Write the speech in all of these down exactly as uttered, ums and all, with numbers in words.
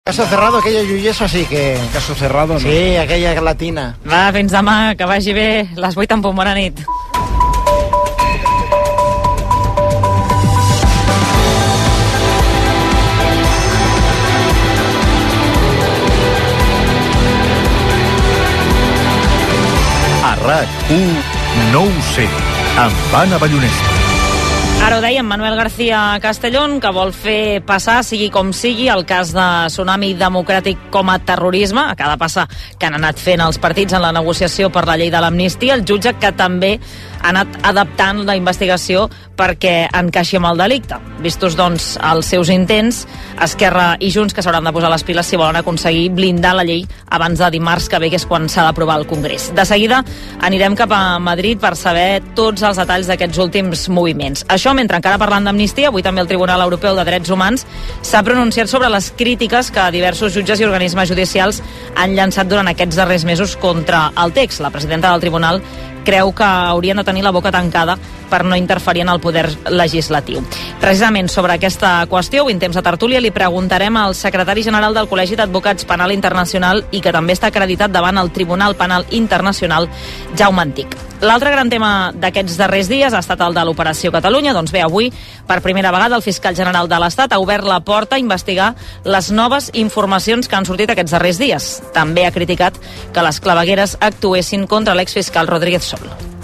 Caso cerrado, aquella Llullesa sí que... Caso cerrado, no. Sí, aquella latina. Va, fins demà, que vagi bé. Les vuit en punt, bona nit. A RAC u, no ho sé, amb Anna Ballonesta. Ara ho dèiem, Manuel García Castellón, que vol fer passar, sigui com sigui, el cas de Tsunami Democràtic com a terrorisme, a cada passa que han anat fent els partits en la negociació per la llei de l'amnistia. El jutge que també ha anat adaptant la investigació perquè encaixi amb el delicte. Vistos, doncs, els seus intents, Esquerra i Junts, que s'hauran de posar les piles si volen aconseguir blindar la llei abans de dimarts que ve, que és quan s'ha d'aprovar al Congrés. De seguida anirem cap a Madrid per saber tots els detalls d'aquests últims moviments. Això, mentre encara parlant d'amnistia, avui també el Tribunal Europeu de Drets Humans s'ha pronunciat sobre les crítiques que diversos jutges i organismes judicials han llançat durant aquests darrers mesos contra el text. La presidenta del Tribunal creu que haurien de tenir la boca tancada per no interferir en el poder legislatiu. Precisament sobre aquesta qüestió, avui en temps de tertúlia, li preguntarem al secretari general del Col·legi d'Advocats Penal Internacional i que també està acreditat davant el Tribunal Penal Internacional, Jaume Antic. L'altre gran tema d'aquests darrers dies ha estat el de l'Operació Catalunya. Doncs bé, avui, per primera vegada, el fiscal general de l'Estat ha obert la porta a investigar les noves informacions que han sortit aquests darrers dies. També ha criticat que les clavegueres actuessin contra l'exfiscal Rodríguez Sol.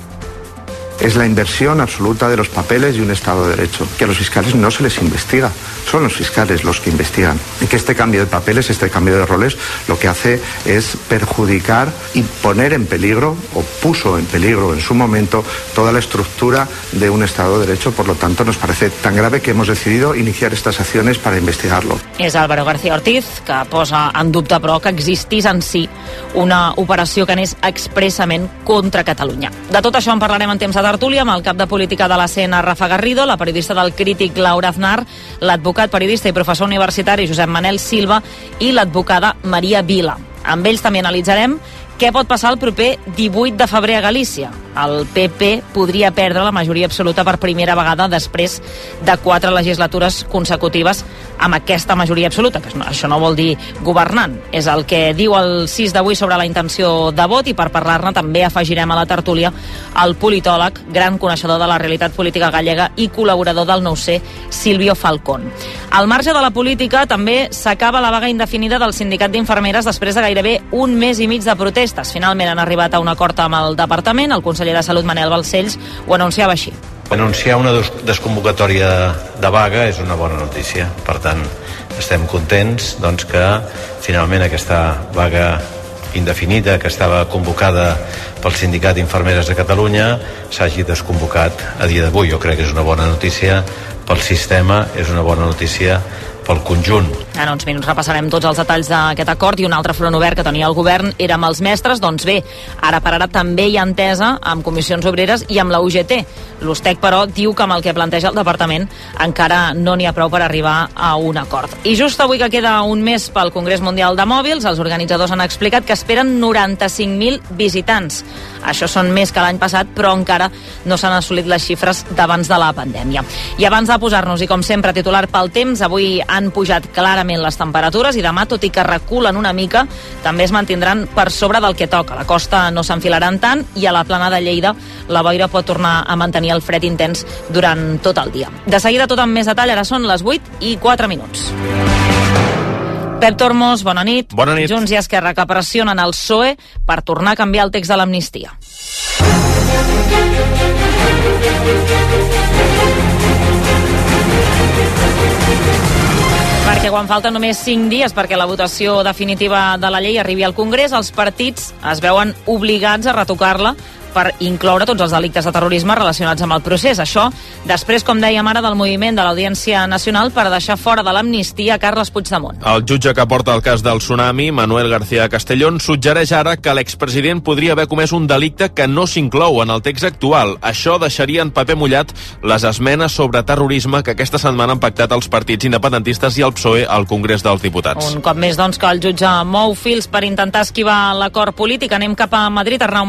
Es la inversión absoluta de los papeles de un Estado de Derecho, que a los fiscales no se les investiga, son los fiscales los que investigan. Y que este cambio de papeles, este cambio de roles, lo que hace es perjudicar y poner en peligro, o puso en peligro en su momento, toda la estructura de un Estado de Derecho. Por lo tanto, nos parece tan grave que hemos decidido iniciar estas acciones para investigarlo. És Álvaro García Ortiz, que posa en dubte, però, que existís en si una operació que anés expressament contra Catalunya. De tot això en parlarem en temps de tertúlia amb el cap de política de la C N, Rafa Garrido, la periodista del Crític, Laura Aznar, l'advocat, periodista i professor universitari Josep Manel Silva i l'advocada Maria Vila. Amb ells també analitzarem què pot passar el proper divuit de febrer a Galícia. El P P podria perdre la majoria absoluta per primera vegada després de quatre legislatures consecutives amb aquesta majoria absoluta, que això no vol dir governant. És el que diu el sis d'avui sobre la intenció de vot, i per parlar-ne també afegirem a la tertúlia el politòleg, gran coneixedor de la realitat política gallega i col·laborador del nou C, Silvio Falcón. Al marge de la política, també s'acaba la vaga indefinida del sindicat d'infermeres després de gairebé un mes i mig de protestes. Finalment han arribat a un acord amb el departament. El conseller de Salut, Manel Balcells, ho anunciava així. Anunciar una desconvocatòria de vaga és una bona notícia. Per tant, estem contents doncs, que finalment aquesta vaga indefinida que estava convocada pel Sindicat d'Infermeres de Catalunya s'hagi desconvocat a dia d'avui. Jo crec que és una bona notícia pel sistema, és una bona notícia pel conjunt. En uns minuts repassarem tots els detalls d'aquest acord, i un altre front obert que tenia el govern era amb els mestres. Doncs bé, ara per ara també hi ha entesa amb comissions obreres i amb la U G T. L'Ustec, però, diu que amb el que planteja el departament encara no n'hi ha prou per arribar a un acord. I just avui que queda un mes pel Congrés Mundial de Mòbils, els organitzadors han explicat que esperen noranta-cinc mil visitants. Això són més que l'any passat, però encara no s'han assolit les xifres d'abans de la pandèmia. I abans de posar-nos, i com sempre, titular pel temps, avui han pujat clarament les temperatures i demà, tot i que reculen una mica, també es mantindran per sobre del que toca. A la costa no s'enfilaran tant i a la plana de Lleida la boira pot tornar a mantenir el fred intens durant tot el dia. De seguida tot amb més detall, ara són les vuit i quatre minuts. Pep Tormos, bona nit. Bona nit. Junts i Esquerra que pressionen el P S O E per tornar a canviar el text de l'amnistia. Perquè quan falten només cinc dies perquè la votació definitiva de la llei arribi al Congrés, els partits es veuen obligats a retocar-la per incloure tots els delictes de terrorisme relacionats amb el procés. Això després, com dèiem ara, del moviment de l'Audiència Nacional per deixar fora de l'amnistia Carles Puigdemont. El jutge que porta el cas del tsunami, Manuel García Castellón, suggereix ara que l'expresident podria haver comès un delicte que no s'inclou en el text actual. Això deixaria en paper mullat les esmenes sobre terrorisme que aquesta setmana han pactat els partits independentistes i el P S O E al Congrés dels Diputats. Un cop més, doncs, que el jutge mou fils per intentar esquivar l'acord polític. Anem cap a Madrid, Arnau Manyer.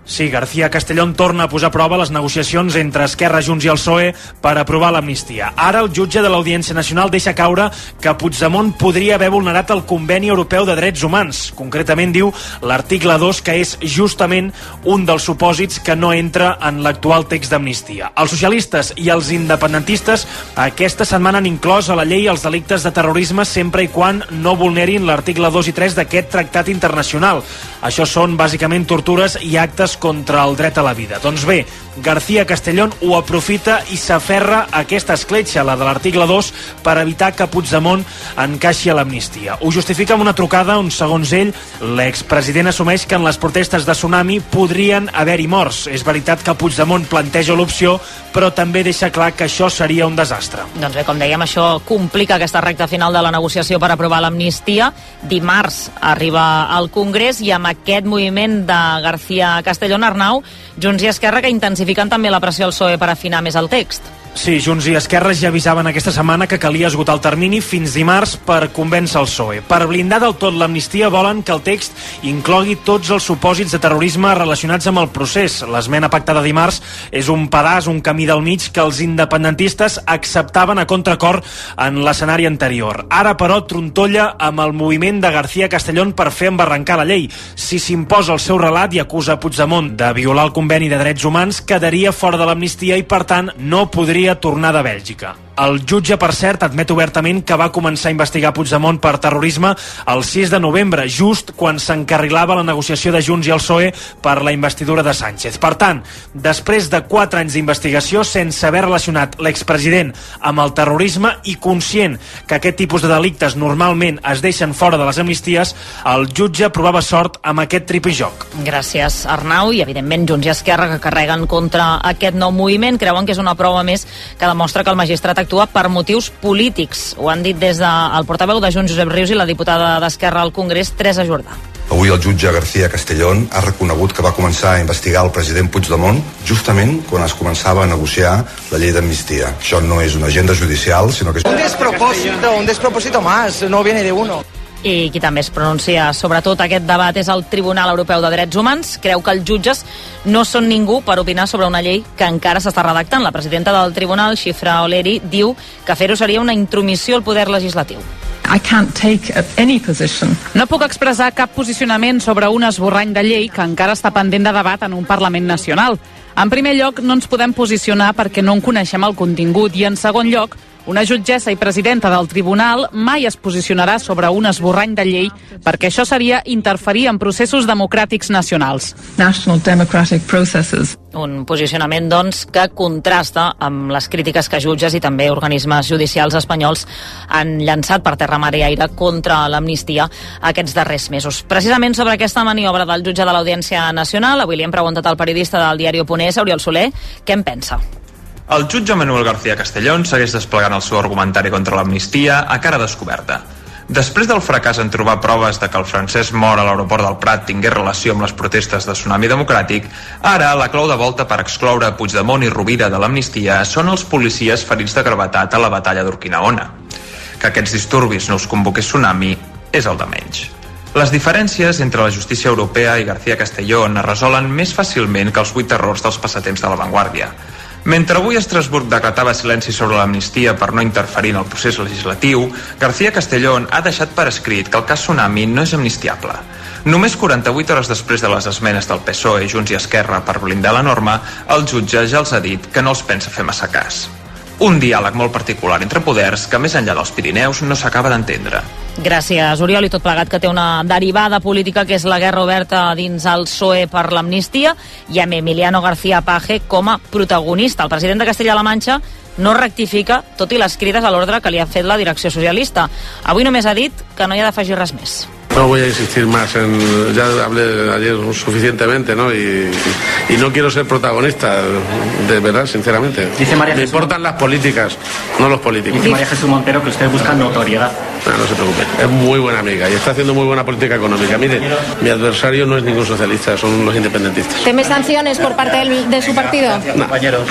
Sí, García Castellón torna a posar a prova les negociacions entre Esquerra, Junts i el P S O E per aprovar l'amnistia. Ara el jutge de l'Audiència Nacional deixa caure que Puigdemont podria haver vulnerat el Conveni Europeu de Drets Humans. Concretament diu l'article dos, que és justament un dels supòsits que no entra en l'actual text d'amnistia. Els socialistes i els independentistes aquesta setmana han inclòs a la llei els delictes de terrorisme sempre i quan no vulnerin l'article dos i tres d'aquest tractat internacional. Això són bàsicament tortures i actes contra el dret a la vida. Doncs bé, García Castellón ho aprofita i s'aferra a aquesta escletxa, la de l'article dos, per evitar que Puigdemont encaixi a l'amnistia. Ho justifica amb una trucada on, segons ell, l'expresident assumeix que en les protestes de Tsunami podrien haver-hi morts. És veritat que Puigdemont planteja l'opció, però també deixa clar que això seria un desastre. Doncs bé, com dèiem, això complica aquesta recta final de la negociació per aprovar l'amnistia. Dimarts arriba al Congrés i amb aquest moviment de García Castellón, Arnau, Junts i Esquerra, que intensifiquen també la pressió al P S O E per afinar més el text. Sí, Junts i Esquerra ja avisaven aquesta setmana que calia esgotar el termini fins dimarts per convèncer el P S O E. Per blindar del tot l'amnistia volen que el text inclogui tots els supòsits de terrorisme relacionats amb el procés. L'esmena pactada dimarts és un pedaç, un camí del mig que els independentistes acceptaven a contracor en l'escenari anterior. Ara, però, trontolla amb el moviment de García Castellón per fer embarrancar la llei. Si s'imposa el seu relat i acusa Puigdemont de violar el Conveni de Drets Humans, quedaria fora de l'amnistia i, per tant, no podria tornar de Bèlgica. El jutge, per cert, admet obertament que va començar a investigar Puigdemont per terrorisme el sis de novembre, just quan s'encarrilava la negociació de Junts i el P S O E per la investidura de Sánchez. Per tant, després de quatre anys d'investigació sense haver relacionat l'expresident amb el terrorisme i conscient que aquest tipus de delictes normalment es deixen fora de les amnisties, el jutge provava sort amb aquest tripijoc. Gràcies, Arnau, i evidentment Junts i Esquerra, que carreguen contra aquest nou moviment, creuen que és una prova més que demostra que el magistrat actua per motius polítics. Ho han dit des del portaveu de Junts, Josep Rius, i la diputada d'Esquerra al Congrés, Teresa Jordà. Avui el jutge García Castellón ha reconegut que va començar a investigar el president Puigdemont justament quan es començava a negociar la llei d'amnistia. Això no és una agenda judicial, sinó que és... Un despropòsito, un despropòsito más, no viene de uno. I qui també es pronuncia sobre tot aquest debat és el Tribunal Europeu de Drets Humans. Creu que els jutges no són ningú per opinar sobre una llei que encara s'està redactant. La presidenta del tribunal, Xifra Oleri, diu que fer-ho seria una intromissió al poder legislatiu. I can't take any position. No puc expressar cap posicionament sobre un esborrany de llei que encara està pendent de debat en un Parlament nacional. En primer lloc, no ens podem posicionar perquè no en coneixem el contingut, i en segon lloc, una jutgessa i presidenta del tribunal mai es posicionarà sobre un esborrany de llei perquè això seria interferir en processos democràtics nacionals. National democratic processes. Un posicionament, doncs, que contrasta amb les crítiques que jutges i també organismes judicials espanyols han llançat per terra, mar i aire contra l'amnistia aquests darrers mesos. Precisament sobre aquesta maniobra del jutge de l'Audiència Nacional, avui li hem preguntat al periodista del diari Oponés, Oriol Soler, què en pensa. El jutge Manuel García Castellón segueix desplegant el seu argumentari contra l'amnistia a cara descoberta. Després del fracàs en trobar proves de que el francès mort a l'aeroport del Prat tingués relació amb les protestes de Tsunami Democràtic, ara la clau de volta per excloure Puigdemont i Rovira de l'amnistia són els policies ferits de gravetat a la batalla d'Urquinaona. Que aquests disturbis no us convoqués Tsunami és el de menys. Les diferències entre la justícia europea i García Castellón es resolen més fàcilment que els vuit errors dels passatemps de l'avantguàrdia. Mentre avui Estrasburg decretava silenci sobre l'amnistia per no interferir en el procés legislatiu, García Castellón ha deixat per escrit que el cas Tsunami no és amnistiable. Només quaranta-vuit hores després de les esmenes del P S O E, Junts i Esquerra per blindar la norma, el jutge ja els ha dit que no els pensa fer massa cas. Un diàleg molt particular entre poders que més enllà dels Pirineus no s'acaba d'entendre. Gràcies, Oriol, i tot plegat que té una derivada política que és la guerra oberta dins el P S O E per l'amnistia i amb Emiliano García Paje com a protagonista. El president de Castella-La Manxa no rectifica, tot i les crides a l'ordre que li ha fet la direcció socialista. Avui només ha dit que no hi ha d'afegir res més. No voy a insistir más en, ya hablé ayer suficientemente, ¿no? Y, y no quiero ser protagonista, de verdad, sinceramente. Dice María Me Jesús, importan las políticas, no los políticos. Dice María Jesús Montero que usted busca notoriedad. No, no se preocupe, es muy buena amiga y está haciendo muy buena política económica. Mire, mi adversario no es ningún socialista, son los independentistas. ¿Teme sanciones por parte del, de su partido? No.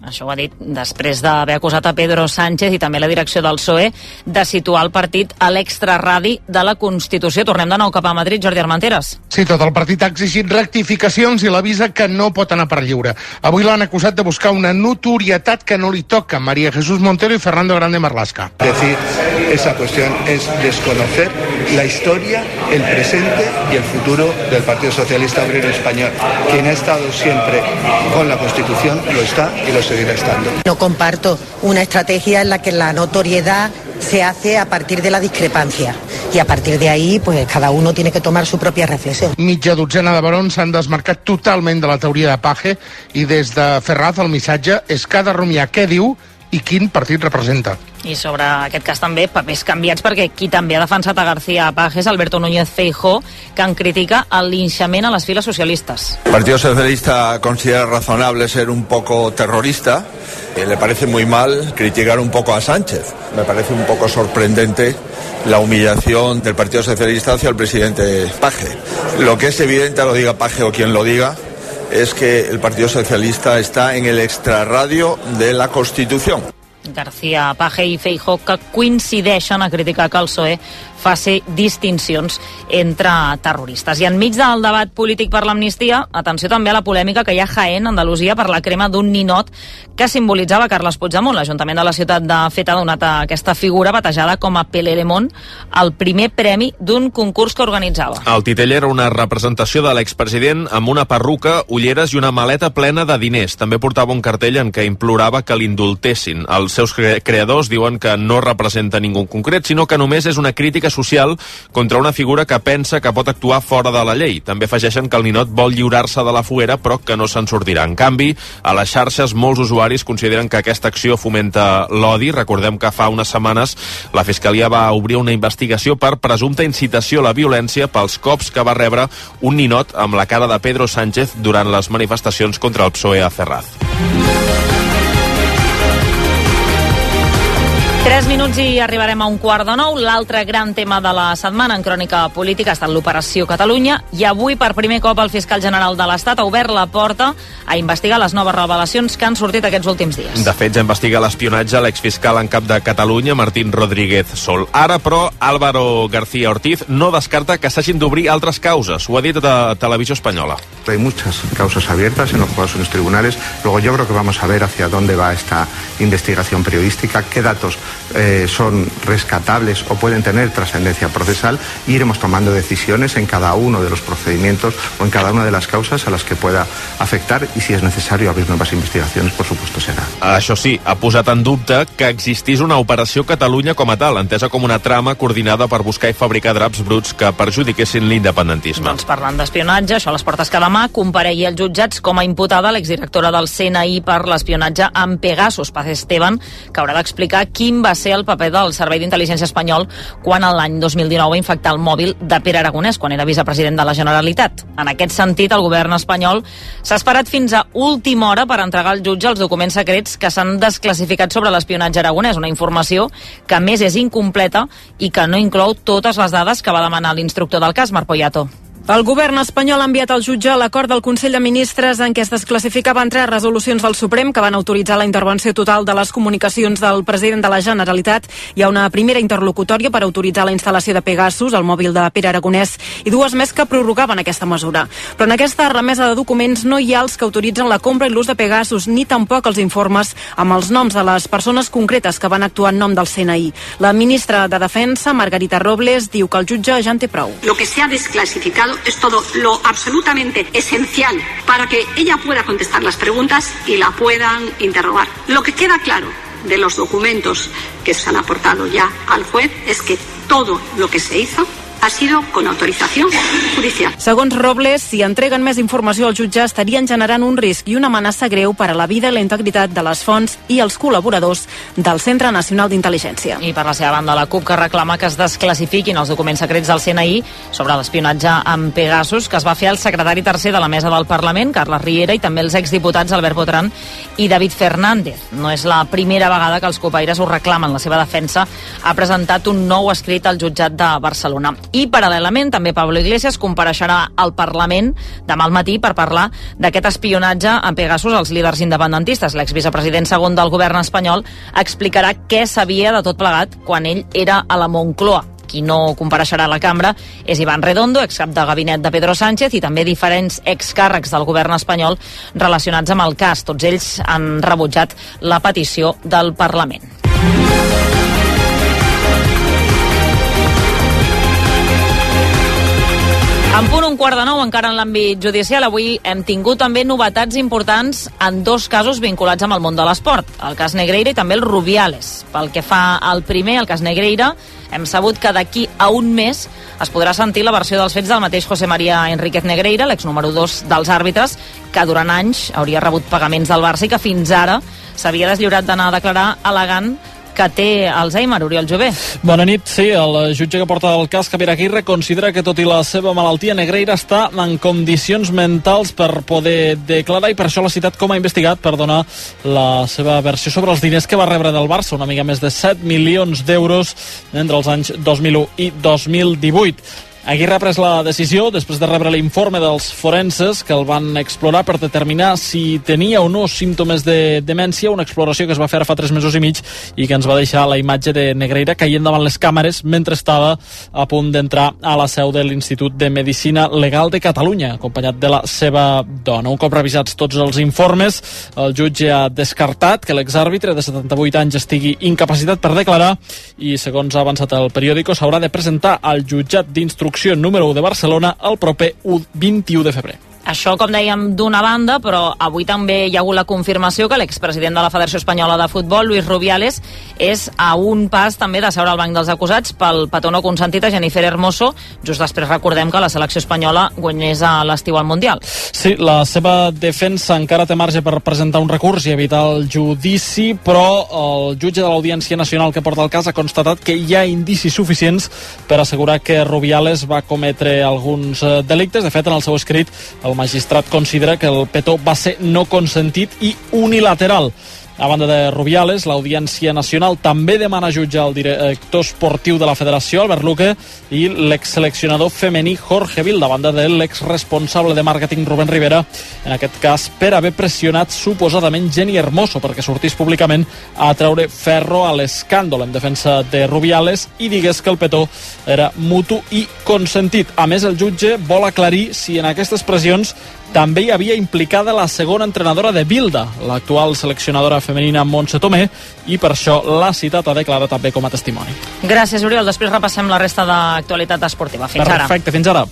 Això ho ha dit després d'haver acusat a Pedro Sánchez i també la direcció del P S O E de situar el partit a l'extraradi de la Constitució. Tornem de nou cap a Madrid, Jordi Armenteres. Sí, tot el partit ha exigit rectificacions i l'avisa que no pot anar per lliure. Avui l'han acusat de buscar una notorietat que no li toca. María Jesús Montero y Fernando Grande Marlaska. Decir esa cuestión es desconocer la historia, el presente y el futuro del Partido Socialista Obrero Español. Quien ha estado siempre con la Constitución lo está y lo seguirá estando. No comparto una estrategia en la que la notoriedad se hace a partir de la discrepancia y a partir de ahí pues cada uno tiene que tomar su propia reflexión. Mitja dotzena de barons s'han desmarcat totalment de la teoria de Page i des de Ferraz el missatge és que ha de rumiar què diu i quin partit representa. I sobre aquest cas també, papers canviats, perquè qui també ha defensat a García Page és Alberto Núñez Feijóo, que en critica el linxament a les files socialistes. El Partido Socialista considera razonable ser un poco terrorista. Eh, le parece muy mal criticar un poco a Sánchez. Me parece un poco sorprendente la humillación del Partido Socialista hacia el presidente Page. Lo que es evidente, lo diga Page o quien lo diga, es que el Partido Socialista está en el extrarradio de la Constitución. García Page i Feijóo que coincideixen a criticar que el P S O E faci distincions entre terroristes. I enmig del debat polític per l'amnistia, atenció també a la polèmica que hi ha a Jaén, Andalusia, per la crema d'un ninot que simbolitzava Carles Puigdemont. L'Ajuntament de la ciutat de Fet ha donat a aquesta figura batejada com a Pelelemont el primer premi d'un concurs que organitzava. El titell era una representació de l'expresident amb una perruca, ulleres i una maleta plena de diners. També portava un cartell en què implorava que l'indultessin. Els seus creadors diuen que no representa ningú concret, sinó que només és una crítica social contra una figura que pensa que pot actuar fora de la llei. També afegeixen que el ninot vol lliurar-se de la foguera, però que no se'n sortirà. En canvi, a les xarxes molts usuaris consideren que aquesta acció fomenta l'odi. Recordem que fa unes setmanes la Fiscalia va obrir una investigació per presumpta incitació a la violència pels cops que va rebre un ninot amb la cara de Pedro Sánchez durant les manifestacions contra el P S O E a Ferraz. Tres minuts i arribarem a un quart de nou. L'altre gran tema de la setmana en crònica política ha estat l'Operació Catalunya i avui per primer cop el fiscal general de l'Estat ha obert la porta a investigar les noves revelacions que han sortit aquests últims dies. De fet, ja investiga l'espionatge a l'exfiscal en cap de Catalunya, Martín Rodríguez Sol. Ara, però, Álvaro García Ortiz no descarta que s'hagin d'obrir altres causes. Ho ha dit a Televisió Espanyola. Hay muchas causas abiertas en los próximos tribunales. Luego yo creo que vamos a ver hacia dónde va esta investigación periodística, qué datos Eh, son rescatables o pueden tener trascendencia procesal y iremos tomando decisiones en cada uno de los procedimientos o en cada una de las causas a las que pueda afectar y si es necesario abrir nuevas investigaciones, por supuesto será. Això sí, ha posat en dubte que existís una Operació Catalunya com a tal, entesa com una trama coordinada per buscar i fabricar draps bruts que perjudiquessin l'independentisme. Doncs parlant d'espionatge, això a les portes que demà comparegui als jutjats com a imputada l'exdirectora del C N I per l'espionatge amb Pegasus, Paz Esteban, que haurà d'explicar quin va ser el paper del Servei d'Intel·ligència espanyol quan l'any dos mil dinou va infectar el mòbil de Pere Aragonès, quan era vicepresident de la Generalitat. En aquest sentit, el govern espanyol s'ha esperat fins a última hora per entregar al jutge els documents secrets que s'han desclassificat sobre l'espionatge aragonès, una informació que a més és incompleta i que no inclou totes les dades que va demanar l'instructor del cas, Marc Poyato. El govern espanyol ha enviat al jutge l'acord del Consell de Ministres en què es desclassificaven tres resolucions del Suprem que van autoritzar la intervenció total de les comunicacions del president de la Generalitat. Hi ha una primera interlocutòria per autoritzar la instal·lació de Pegasus, el mòbil de Pere Aragonès, i dues més que prorrogaven aquesta mesura. Però en aquesta remesa de documents no hi ha els que autoritzen la compra i l'ús de Pegasus, ni tampoc els informes amb els noms de les persones concretes que van actuar en nom del C N I. La ministra de Defensa, Margarita Robles, diu que el jutge ja en té prou. Lo que se ha desclasificado es todo lo absolutamente esencial para que ella pueda contestar las preguntas y la puedan interrogar. Lo que queda claro de los documentos que se han aportado ya al juez es que todo lo que se hizo ha sido con autorización judicial. Segons Robles, si entreguen més informació al jutge estarien generant un risc i una amenaça greu per a la vida i la integritat de les fonts i els col·laboradors del Centre Nacional d'Intel·ligència. I per la seva banda, la CUP que reclama que es desclassifiquin els documents secrets del C N I sobre l'espionatge amb Pegasus, que es va fer al secretari tercer de la Mesa del Parlament, Carles Riera, i també els exdiputats Albert Botran i David Fernández. No és la primera vegada que els copaires ho reclamen. La seva defensa ha presentat un nou escrit al jutjat de Barcelona. I, paral·lelament, també Pablo Iglesias compareixerà al Parlament demà al matí per parlar d'aquest espionatge en Pegasus als líders independentistes. L'exvicepresident segon del govern espanyol explicarà què sabia de tot plegat quan ell era a la Moncloa. Qui no compareixerà a la cambra és Iván Redondo, excap de gabinet de Pedro Sánchez, i també diferents excàrrecs del govern espanyol relacionats amb el cas. Tots ells han rebutjat la petició del Parlament. En punt un quart de nou, encara en l'àmbit judicial, avui hem tingut també novetats importants en dos casos vinculats amb el món de l'esport, el cas Negreira i també el Rubiales. Pel que fa al primer, el cas Negreira, hem sabut que d'aquí a un mes es podrà sentir la versió dels fets del mateix José María Enríquez Negreira, l'ex número dos dels àrbitres, que durant anys hauria rebut pagaments del Barça i que fins ara s'havia deslliurat d'anar a declarar al·legant que té Alzheimer. Oriol Jové. Bona nit. Sí, el jutge que porta el cas, Javier Aguirre, considera que tot i la seva malaltia, Negreira està en condicions mentals per poder declarar i per això l'ha citat com a investigat per donar la seva versió sobre els diners que va rebre del Barça, una mica més de set milions d'euros entre els anys dos mil u i dos mil divuit. Aguirre ha pres la decisió després de rebre l'informe dels forenses que el van explorar per determinar si tenia o no símptomes de demència, una exploració que es va fer fa tres mesos i mig i que ens va deixar la imatge de Negreira caient davant les càmeres mentre estava a punt d'entrar a la seu de l'Institut de Medicina Legal de Catalunya, acompanyat de la seva dona. Un cop revisats tots els informes, el jutge ha descartat que l'exàrbitre de setanta-vuit anys estigui incapacitat per declarar i, segons ha avançat el periòdico, s'haurà de presentar al jutjat d'instrucció número u de Barcelona el proper vint-i-u de febrer. Això, com dèiem, d'una banda, però avui també hi ha hagut la confirmació que l'expresident de la Federació Espanyola de Futbol, Luis Rubiales, és a un pas també de seure al banc dels acusats pel petó no consentit a Jennifer Hermoso. Just després recordem que la selecció espanyola guanyés a l'estiu al Mundial. Sí, la seva defensa encara té marge per presentar un recurs i evitar el judici, però el jutge de l'Audiència Nacional que porta el cas ha constatat que hi ha indicis suficients per assegurar que Rubiales va cometre alguns delictes. De fet, en el seu escrit, el magistrat considera que el petó va ser no consentit i unilateral. A banda de Rubiales, l'Audiència Nacional també demana jutjar el director esportiu de la Federació, Albert Luque, i l'exseleccionador femení Jorge Vilda, a banda de l'exresponsable de màrqueting Rubén Rivera, en aquest cas per haver pressionat suposadament Jenny Hermoso perquè sortís públicament a treure ferro a l'escàndol en defensa de Rubiales i digués que el petó era mutu i consentit. A més, el jutge vol aclarir si en aquestes pressions també hi havia implicada la segona entrenadora de Vilda, l'actual seleccionadora femenina Montse Tomé, i per això l'ha citat a declarar també com a testimoni. Gràcies, Oriol. Després repassem la resta d'actualitat esportiva. Fins Perfecte, ara. Perfecte, fins ara.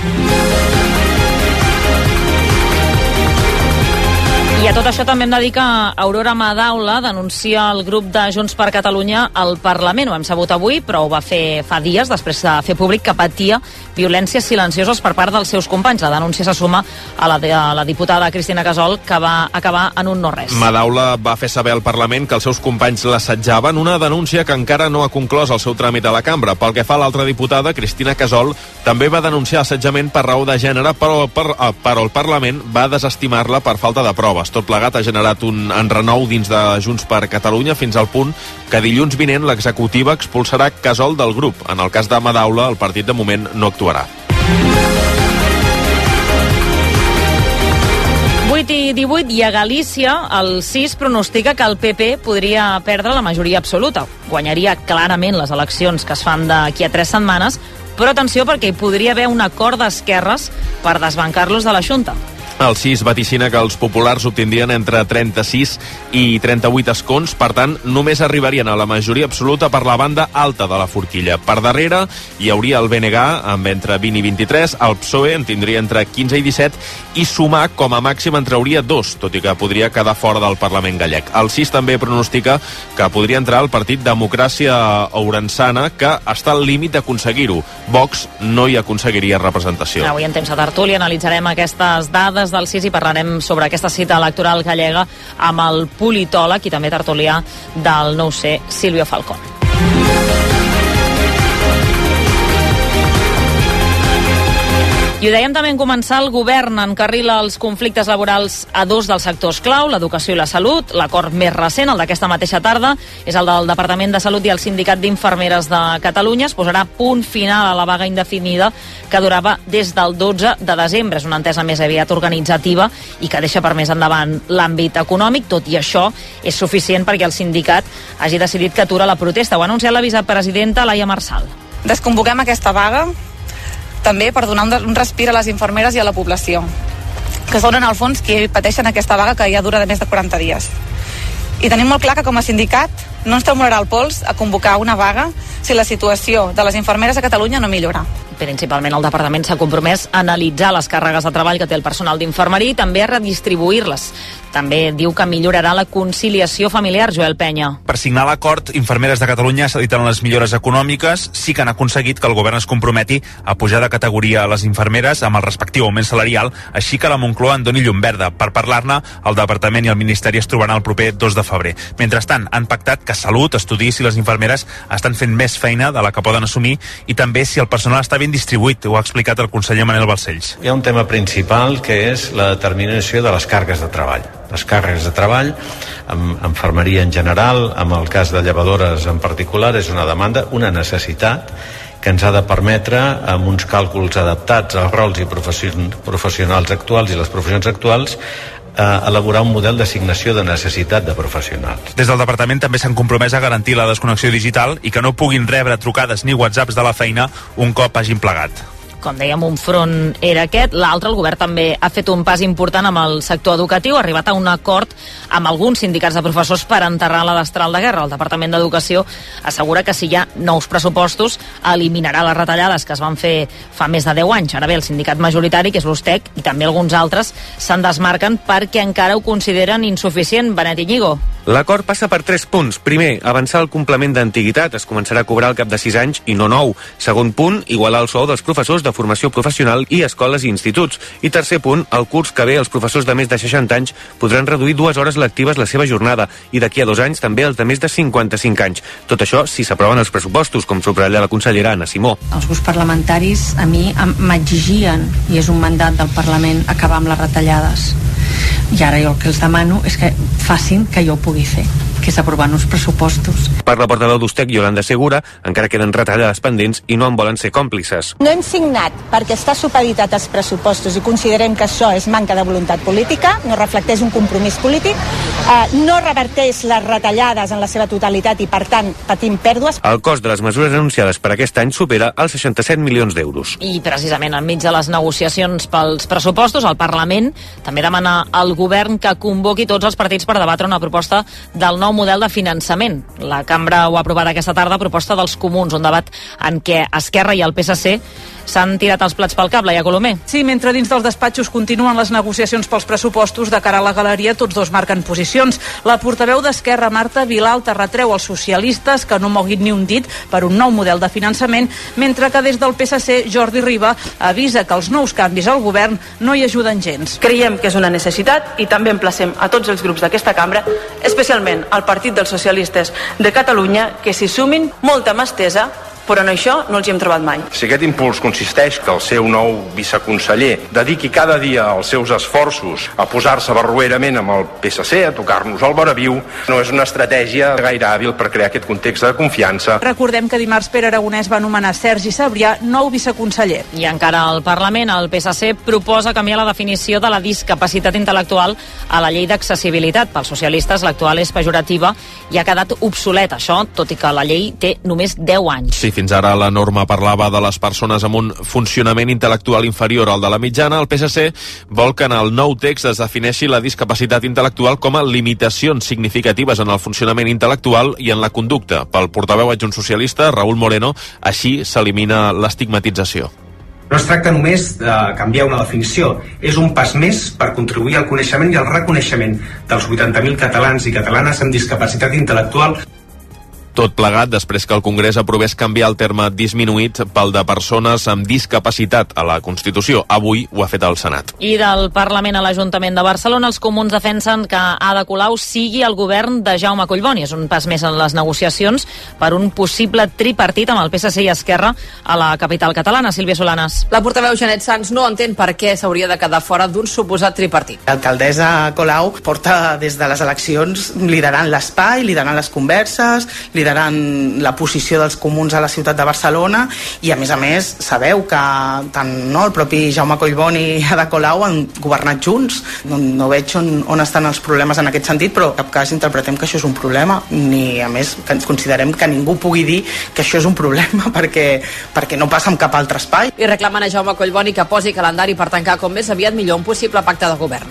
I a tot això també hem de dir que Aurora Madaula denuncia el grup de Junts per Catalunya al Parlament. Ho hem sabut avui, però ho va fer fa dies, després de fer públic que patia violències silencioses per part dels seus companys. La denúncia se suma a la de la diputada Cristina Casol, que va acabar en un no-res. Madaula va fer saber al Parlament que els seus companys l'assetjaven, una denúncia que encara no ha conclòs el seu tràmit a la cambra. Pel que fa a l'altra diputada, Cristina Casol, també va denunciar assetjament per raó de gènere, però, per, però el Parlament va desestimar-la per falta de proves. Tot plegat ha generat un enrenou dins de Junts per Catalunya fins al punt que dilluns vinent l'executiva expulsarà Casol del grup. En el cas de Madaula, el partit de moment no actuarà. vuit i divuit, i a Galícia el C I S pronostica que el P P podria perdre la majoria absoluta. Guanyaria clarament les eleccions que es fan d'aquí a tres setmanes, però atenció perquè hi podria haver un acord d'esquerres per desbancar-los de la Xunta. El C I S vaticina que els populars obtindrien entre trenta-sis i trenta-vuit escons, per tant, només arribarien a la majoria absoluta per la banda alta de la forquilla. Per darrere hi hauria el B N G amb entre vint i vint-i-tres, el P S O E en tindria entre quinze i disset i Sumar com a màxim en trauria dos, tot i que podria quedar fora del Parlament gallec. El C I S també pronostica que podria entrar el Partit Democràcia Ourensana, que està al límit d'aconseguir-ho. Vox no hi aconseguiria representació. Avui en temps de tertúlia analitzarem aquestes dades del C I S i parlarem sobre aquesta cita electoral gallega amb el politòleg i també tertulià del nou C, Silvio Falcón. I ho dèiem també en començar, el govern encarrila els conflictes laborals a dos dels sectors clau, l'educació i la salut. L'acord més recent, el d'aquesta mateixa tarda, és el del Departament de Salut i el Sindicat d'Infermeres de Catalunya. Es posarà punt final a la vaga indefinida que durava des del dotze de desembre. És una entesa més aviat organitzativa i que deixa per més endavant l'àmbit econòmic. Tot i això, és suficient perquè el sindicat hagi decidit que atura la protesta. Ho ha anunciat la vicepresidenta Laia Marsal. Desconvoquem aquesta vaga també per donar un respir a les infermeres i a la població, que són en el fons qui pateixen aquesta vaga que ja dura de més de quaranta dies. I tenim molt clar que com a sindicat no ens tremolarà el pols a convocar una vaga si la situació de les infermeres a Catalunya no millora. Principalment el departament s'ha compromès a analitzar les càrregues de treball que té el personal d'infermeria i també a redistribuir-les. També diu que millorarà la conciliació familiar, Joel Penya. Per signar l'acord, Infermeres de Catalunya s'editen les millores econòmiques. Sí que han aconseguit que el govern es comprometi a pujar de categoria a les infermeres amb el respectiu augment salarial, així que la Moncloa en doni llum verda. Per parlar-ne, el departament i el ministeri es trobaran el proper dos de febrer. Mentrestant, han pactat que Salut estudiï si les infermeres estan fent més feina de la que poden assumir i també si el personal està ben distribuït, ho ha explicat el conseller Manel Balcells. Hi ha un tema principal que és la determinació de les càrregues de treball. Les càrregues de treball, amb infermeria en general, amb el cas de llevadores en particular, és una demanda, una necessitat que ens ha de permetre, amb uns càlculs adaptats als rols i professionals actuals i les professions actuals, eh, elaborar un model d'assignació de necessitat de professionals. Des del departament també s'han compromès a garantir la desconnexió digital i que no puguin rebre trucades ni whatsapps de la feina un cop hagin plegat. Com dèiem, un front era aquest. L'altre, el govern també ha fet un pas important amb el sector educatiu, ha arribat a un acord amb alguns sindicats de professors per enterrar la destral de guerra. El Departament d'Educació assegura que si hi ha nous pressupostos eliminarà les retallades que es van fer fa més de deu anys. Ara bé, el sindicat majoritari, que és l'Ustec, i també alguns altres, se'n desmarquen perquè encara ho consideren insuficient. Benet Iñigo. L'acord passa per tres punts. Primer, avançar el complement d'antiguitat. Es començarà a cobrar al cap de sis anys i no nou. Segon punt, igualar el sou dels professors de formació professional i escoles i instituts. I tercer punt, el curs que ve els professors de més de seixanta anys podran reduir dues hores lectives la seva jornada i d'aquí a dos anys també els de més de cinquanta-cinc anys. Tot això si s'aproven els pressupostos, com subratlla la consellera Anna Simó. Els grups parlamentaris a mi m'exigien, i és un mandat del Parlament, acabar amb les retallades. I ara jo el que els demano és que facin que jo ho pugui fer, que és aprovar uns pressupostos. Per la portaveu d'Ustec, Yolanda Segura, encara queden retallades pendents i no en volen ser còmplices. No hem signat perquè està supeditat als pressupostos i considerem que això és manca de voluntat política, no reflecteix un compromís polític, eh, no reverteix les retallades en la seva totalitat i, per tant, patim pèrdues. El cost de les mesures anunciades per aquest any supera els seixanta-set milions d'euros. I precisament enmig de les negociacions pels pressupostos, el Parlament també demana al govern que convoqui tots els partits per debatre una proposta del nou model de finançament. La cambra ho ha aprovat aquesta tarda a proposta dels comuns, un debat en què Esquerra i el P S C s'han tirat els plats pel cap, Laia Colomer. Sí, mentre dins dels despatxos continuen les negociacions pels pressupostos, de cara a la galeria tots dos marquen posicions. La portaveu d'Esquerra, Marta Vilalta, retreu als socialistes que no moguin ni un dit per un nou model de finançament, mentre que des del P S C, Jordi Riba avisa que els nous canvis al govern no hi ajuden gens. Creiem que és una necessitat i també emplacem a tots els grups d'aquesta cambra, especialment al Partit dels Socialistes de Catalunya, que s'hi sumin molta mà estesa, però en això no els hi hem trobat mai. Si aquest impuls consisteix que el seu nou viceconseller dediqui cada dia els seus esforços a posar-se barroerament amb el P S C, a tocar-nos el voraviu, no és una estratègia gaire hàbil per crear aquest context de confiança. Recordem que dimarts Pere Aragonès va anomenar Sergi Sabrià nou viceconseller. I encara al Parlament, el P S C proposa canviar la definició de la discapacitat intel·lectual a la llei d'accessibilitat. Pels socialistes, l'actual és pejorativa i ha quedat obsoleta. Això, tot i que la llei té només deu anys. Sí, fins ara la norma parlava de les persones amb un funcionament intel·lectual inferior al de la mitjana. El P S C vol que en el nou text es defineixi la discapacitat intel·lectual com a limitacions significatives en el funcionament intel·lectual i en la conducta. Pel portaveu adjunt socialista, Raúl Moreno, així s'elimina l'estigmatització. No es tracta només de canviar una definició, és un pas més per contribuir al coneixement i al reconeixement dels vuitanta mil catalans i catalanes amb discapacitat intel·lectual. Tot plegat després que el Congrés aprovés canviar el terme disminuït pel de persones amb discapacitat a la Constitució. Avui ho ha fet el Senat. I del Parlament a l'Ajuntament de Barcelona, els comuns defensen que Ada Colau sigui el govern de Jaume Collboni. És un pas més en les negociacions per un possible tripartit amb el P S C i Esquerra a la capital catalana. Sílvia Solanas. La portaveu Janet Sans no entén per què s'hauria de quedar fora d'un suposat tripartit. L'alcaldessa Colau porta des de les eleccions liderant l'espai, liderant les converses, liderant la posició dels comuns a la ciutat de Barcelona i a més a més sabeu que tant no, el propi Jaume Collboni i Ada Colau han governat junts. No, no veig on, on estan els problemes en aquest sentit, però en cap cas interpretem que això és un problema, ni a més que ens considerem que ningú pugui dir que això és un problema perquè, perquè no passa en cap altre espai. I reclamen a Jaume Collboni que posi calendari per tancar com més aviat millor un possible pacte de govern.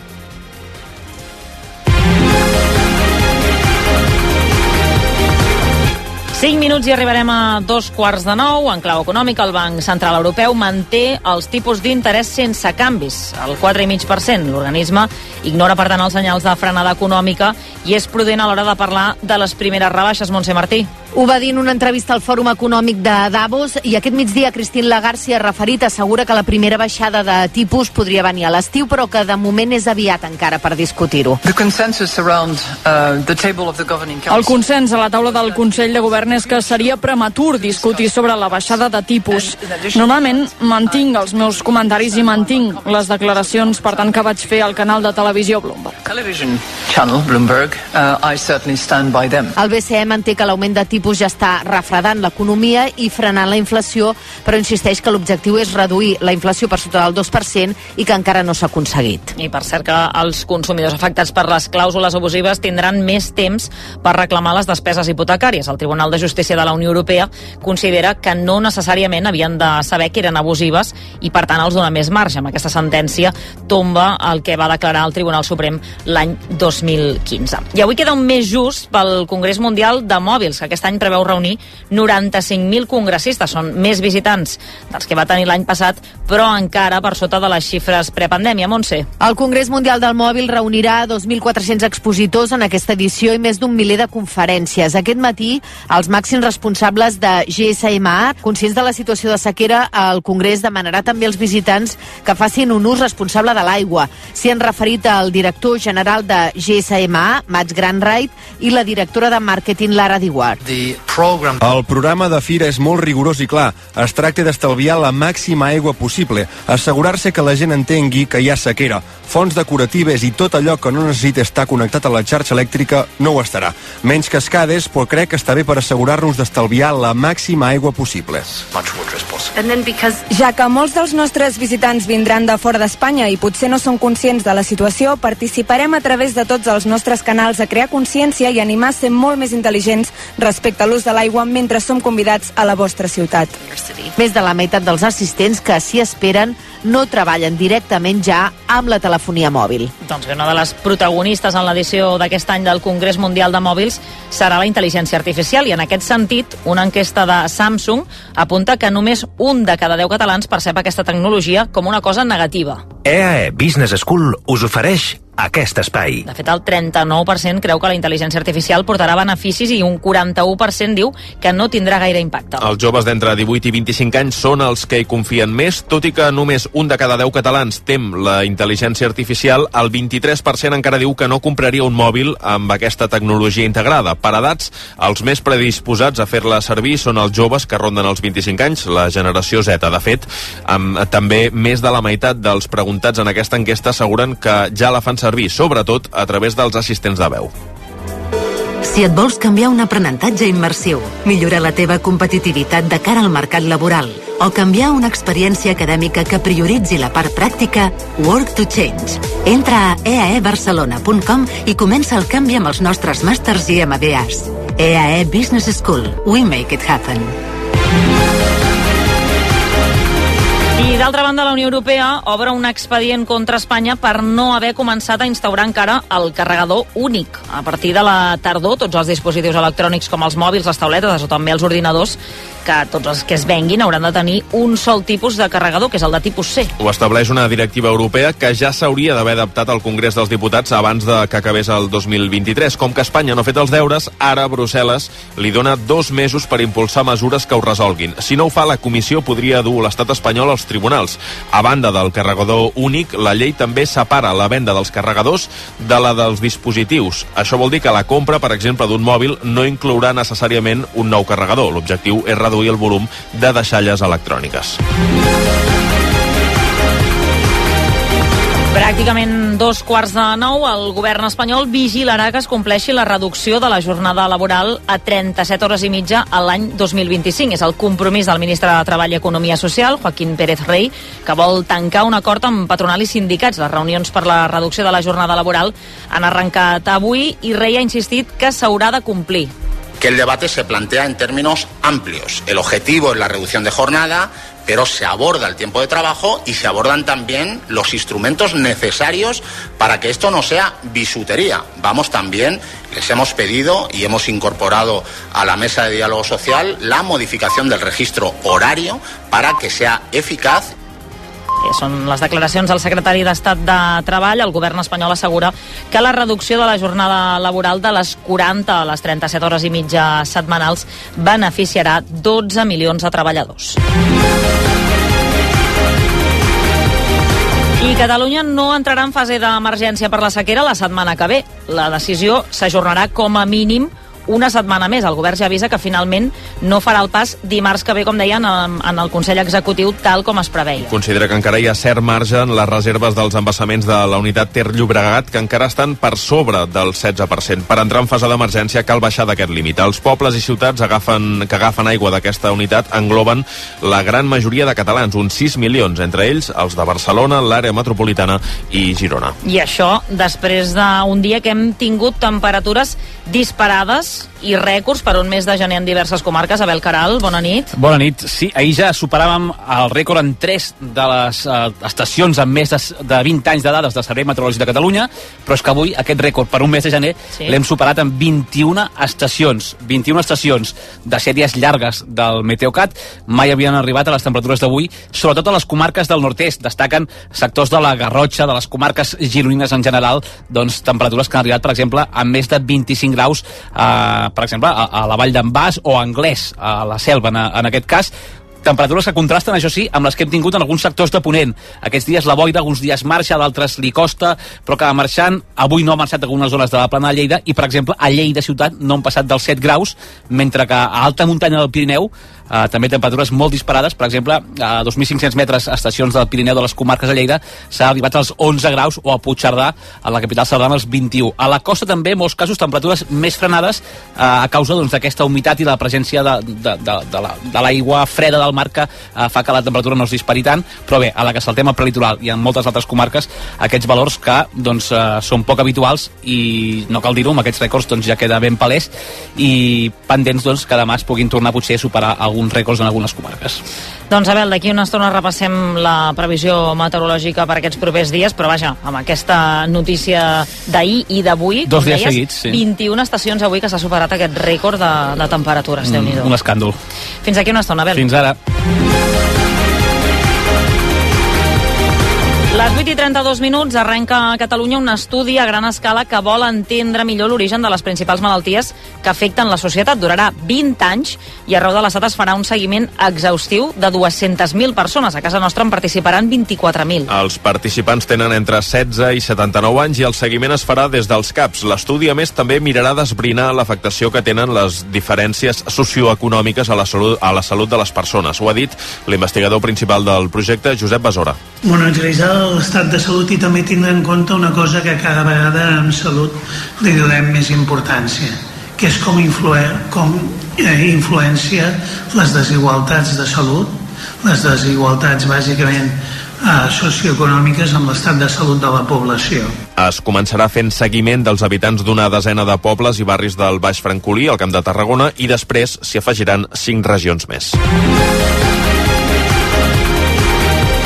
Cinc minuts i arribarem a dos quarts de nou. En clau econòmic, el Banc Central Europeu manté els tipus d'interès sense canvis, el quatre coma cinc per cent. L'organisme ignora, per tant, els senyals de frenada econòmica i és prudent a l'hora de parlar de les primeres rebaixes. Montse Martí. Ho va dir en una entrevista al Fòrum Econòmic de Davos i aquest migdia Christine Lagarde s'hi ha referit, assegura que la primera baixada de tipus podria venir a l'estiu, però que de moment és aviat encara per discutir-ho. El consens a la taula del Consell de Govern és que seria prematur discutir sobre la baixada de tipus. Normalment mantinc els meus comentaris i mantinc les declaracions, per tant, que vaig fer al canal de televisió Bloomberg. El B C E manté que l'augment de tipus ja està refredant l'economia i frenant la inflació, però insisteix que l'objectiu és reduir la inflació per sota del dos per cent i que encara no s'ha aconseguit. I per cert que els consumidors afectats per les clàusules abusives tindran més temps per reclamar les despeses hipotecàries. El Tribunal de Justícia de la Unió Europea considera que no necessàriament havien de saber que eren abusives i per tant els dona més marge. Amb aquesta sentència tomba el que va declarar el Tribunal Suprem l'any dos mil quinze. I avui queda un mes just pel Congrés Mundial de Mòbils, que aquest any preveu reunir noranta-cinc mil congressistes. Són més visitants dels que va tenir l'any passat, però encara per sota de les xifres prepandèmia. Montse. El Congrés Mundial del Mòbil reunirà dos mil quatre-cents expositors en aquesta edició i més d'un miler de conferències. Aquest matí, els màxims responsables de G S M A, conscients de la situació de sequera, el Congrés demanarà també als visitants que facin un ús responsable de l'aigua. S'hi han referit el director general de G S M A, Mats Granreit, i la directora de màrqueting, Lara Dewar. El programa de fira és molt rigorós i clar. Es tracta d'estalviar la màxima aigua possible, assegurar-se que la gent entengui que hi ha sequera. Fonts decoratives i tot allò que no necessita estar connectat a la xarxa elèctrica no ho estarà. Menys cascades, però crec que està bé per assegurar-nos d'estalviar la màxima aigua possible. Ja que molts dels nostres visitants vindran de fora d'Espanya i potser no són conscients de la situació, participarem a través de tots els nostres canals a crear consciència i animar a ser molt més intel·ligents respecte a l'ús de l'aigua mentre som convidats a la vostra ciutat. Més de la meitat dels assistents que s'hi esperen no treballen directament ja amb la telefonia mòbil. Doncs bé, una de les protagonistes en l'edició d'aquest any del Congrés Mundial de Mòbils serà la intel·ligència artificial i en aquest sentit una enquesta de Samsung apunta que només un de cada deu catalans percep aquesta tecnologia com una cosa negativa. E A E Business School us ofereix aquest espai. De fet, el trenta-nou per cent creu que la intel·ligència artificial portarà beneficis i un quaranta-u per cent diu que no tindrà gaire impacte. Els joves d'entre divuit i vint-i-cinc anys són els que hi confien més, tot i que només un de cada deu catalans tem la intel·ligència artificial, el vint-i-tres per cent encara diu que no compraria un mòbil amb aquesta tecnologia integrada. Per edats, els més predisposats a fer-la servir són els joves que ronden els vint-i-cinc anys, la generació Z. De fet, amb, també més de la meitat dels preguntats en aquesta enquesta asseguren que ja la fan servir, sobretot a través dels assistents de veu. Si et vols canviar un aprenentatge immersiu, millorar la teva competitivitat de cara al mercat laboral o canviar una experiència acadèmica que prioritzi la part pràctica, Work to Change. Entra a e a e barcelona punt com i comença el canvi amb els nostres màsters i M B As. E A E Business School. We make it happen. I d'altra banda, la Unió Europea obre un expedient contra Espanya per no haver començat a instaurar encara el carregador únic. A partir de la tardor, tots els dispositius electrònics com els mòbils, les tauletes o també els ordinadors, que tots els que es venguin hauran de tenir un sol tipus de carregador, que és el de tipus C. Ho estableix una directiva europea que ja s'hauria d'haver adaptat al Congrés dels Diputats abans de que acabés el dos mil vint-i-tres. Com que Espanya no ha fet els deures, ara Brussel·les li dona dos mesos per impulsar mesures que ho resolguin. Si no ho fa, la Comissió podria dur l'estat espanyol als tribunals. A banda del carregador únic, la llei també separa la venda dels carregadors de la dels dispositius. Això vol dir que la compra, per exemple, d'un mòbil no inclourà necessàriament un nou carregador. L'objectiu és reduir el volum de deixalles electròniques. Pràcticament dos quarts de nou, el govern espanyol vigilarà que es compleixi la reducció de la jornada laboral a trenta-set hores i mitja a l'any dos mil vint-i-cinc. És el compromís del ministre de Treball i Economia Social, Joaquín Pérez Rey, que vol tancar un acord amb patronal i sindicats. Les reunions per la reducció de la jornada laboral han arrencat avui i Rey ha insistit que s'haurà de complir. Que el debate se plantea en términos amplios. El objetivo es la reducción de jornada, pero se aborda el tiempo de trabajo y se abordan también los instrumentos necesarios para que esto no sea bisutería. Vamos también, les hemos pedido y hemos incorporado a la mesa de diálogo social la modificación del registro horario para que sea eficaz. Són les declaracions del secretari d'Estat de Treball. El govern espanyol assegura que la reducció de la jornada laboral de les quaranta a les trenta-set hores i mitja setmanals beneficiarà dotze milions de treballadors. I Catalunya no entrarà en fase d'emergència per la sequera la setmana que ve. La decisió s'ajornarà com a mínim una setmana més. El govern ja avisa que finalment no farà el pas dimarts que ve, com deien, en el Consell Executiu, tal com es preveia. Considera que encara hi ha cert marge en les reserves dels embassaments de la unitat Ter Llobregat, que encara estan per sobre del setze per cent. Per entrar en fase d'emergència cal baixar d'aquest límit. Els pobles i ciutats agafen, que agafen aigua d'aquesta unitat engloben la gran majoria de catalans, uns sis milions, entre ells els de Barcelona, l'àrea metropolitana i Girona. I això després d'un dia que hem tingut temperatures disparades i rècords per un mes de gener en diverses comarques. Abel Caral, bona nit. Bona nit. Sí, ahir ja superàvem el rècord en tres de les uh, estacions amb més de, de vint anys de dades del Servei Meteorològic de Catalunya, però és que avui aquest rècord per un mes de gener sí. l'hem superat en vint-i-una estacions. vint-i-una estacions de sèries llargues del Meteocat. Mai havien arribat a les temperatures d'avui, sobretot a les comarques del nord-est. Destaquen sectors de la Garrotxa, de les comarques gironines en general, doncs temperatures que han arribat, per exemple, a més de vint-i-cinc graus eh, per exemple, a, a la Vall d'en Bas o a Anglès, a la Selva, en, en aquest cas. Temperatures que contrasten, això sí, amb les que hem tingut en alguns sectors de Ponent. Aquests dies la boira, alguns dies marxa, d'altres li costa, però acaba marxant. Avui no ha marxat algunes zones de la plana de Lleida i, per exemple, a Lleida ciutat no han passat dels set graus, mentre que a alta muntanya del Pirineu Uh, també temperatures molt disparades. Per exemple, a dos mil cinc-cents metres a estacions del Pirineu de les comarques de Lleida s'ha arribat als onze graus, o a Puigcerdà, a la capital sardana, als vint-i-u. A la costa també, en molts casos, temperatures més frenades uh, a causa doncs, d'aquesta humitat i la presència de, de, de, de, la, de l'aigua freda del mar que uh, fa que la temperatura no es dispari tant, però bé, a la que saltem al prelitoral i en moltes altres comarques, aquests valors que doncs, uh, són poc habituals i no cal dir-ho, amb aquests rècords doncs, ja queda ben palès i pendents doncs, que demà es puguin tornar potser a superar algun alguns rècords en algunes comarques. Doncs Abel, d'aquí una estona repassem la previsió meteorològica per aquests propers dies, però vaja, amb aquesta notícia d'ahir i d'avui, dos dies deies, seguits, sí. vint-i-una estacions avui que s'ha superat aquest rècord de, de temperatures, mm, Déu-n'hi-do. Un escàndol. Fins aquí una estona, Abel. Fins ara. Les vuit i trenta-dos minuts arrenca a Catalunya un estudi a gran escala que vol entendre millor l'origen de les principals malalties que afecten la societat. Durarà vint anys i arreu de l'estat es farà un seguiment exhaustiu de dues-centes mil persones. A casa nostra en participaran vint-i-quatre mil. Els participants tenen entre setze i setanta-nou anys i el seguiment es farà des dels CAPs. L'estudi, a més, també mirarà d'esbrinar l'afectació que tenen les diferències socioeconòmiques a la salut, a la salut de les persones. Ho ha dit l'investigador principal del projecte, Josep Besora. Monitoritzar l'estat de salut i també tindre en compte una cosa que cada vegada en salut li donem més importància, que és com, influir, com eh, influència les desigualtats de salut, les desigualtats bàsicament eh, socioeconòmiques amb l'estat de salut de la població. Es començarà fent seguiment dels habitants d'una desena de pobles i barris del Baix Francolí, al Camp de Tarragona, i després s'hi afegiran cinc regions més.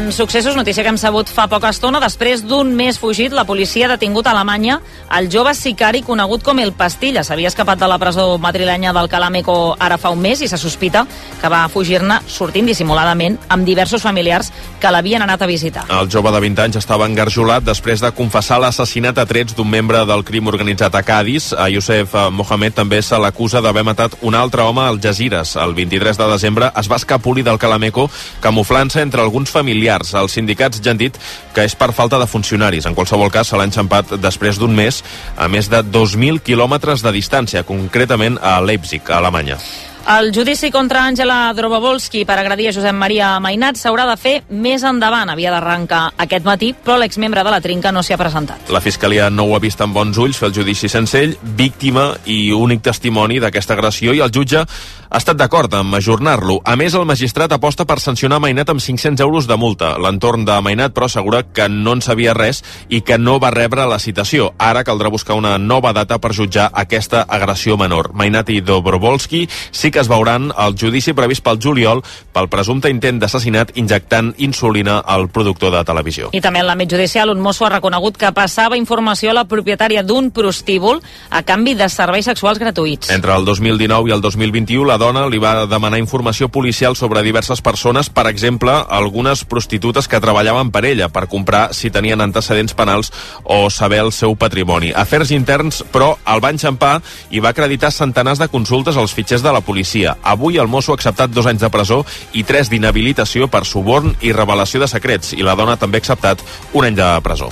En successos, notícia que hem sabut fa poca estona, després d'un mes fugit, la policia ha detingut a Alemanya el jove sicari conegut com el Pastilla. S'havia escapat de la presó madrilenya del Calameco ara fa un mes i se sospita que va fugir-ne sortint dissimuladament amb diversos familiars que l'havien anat a visitar. El jove de vint anys estava engarjolat després de confessar l'assassinat a trets d'un membre del crim organitzat a Cádiz. A Youssef Mohamed també se l'acusa d'haver matat un altre home al Algesires. El vint-i-tres de desembre es va escapolir del Calameco camuflant-se entre alguns familiars. Els sindicats ja han dit que és per falta de funcionaris. En qualsevol cas, se l'ha enxampat després d'un mes a més de dos mil quilòmetres de distància, concretament a Leipzig, a Alemanya. El judici contra Àngela Drobovolski per agredir a Josep Maria Mainat s'haurà de fer més endavant. Havia d'arrencar aquest matí, però l'exmembre de la Trinca no s'hi ha presentat. La Fiscalia no ho ha vist amb bons ulls fer el judici sense ell, víctima i únic testimoni d'aquesta agressió, i el jutge ha estat d'acord amb ajornar-lo. A més, el magistrat aposta per sancionar Mainat amb cinc-cents euros de multa. L'entorn de Mainat, però, assegura que no en sabia res i que no va rebre la citació. Ara caldrà buscar una nova data per jutjar aquesta agressió menor. Mainat i Dobrovolski sí que es veuran al judici previst pel juliol pel presumpte intent d'assassinat injectant insulina al productor de televisió. I també en l'àmbit judicial, un mosso ha reconegut que passava informació a la propietària d'un prostíbul a canvi de serveis sexuals gratuïts. Entre el dos mil dinou i el dos mil vint-i-u, la dona li va demanar informació policial sobre diverses persones, per exemple, algunes prostitutes que treballaven per ella, per comprar si tenien antecedents penals o saber el seu patrimoni. Afers interns, però, el va enxampar i va acreditar centenars de consultes als fitxers de la policia. Avui el mosso ha acceptat dos anys de presó i tres d'inhabilitació per suborn i revelació de secrets, i la dona també ha acceptat un any de presó.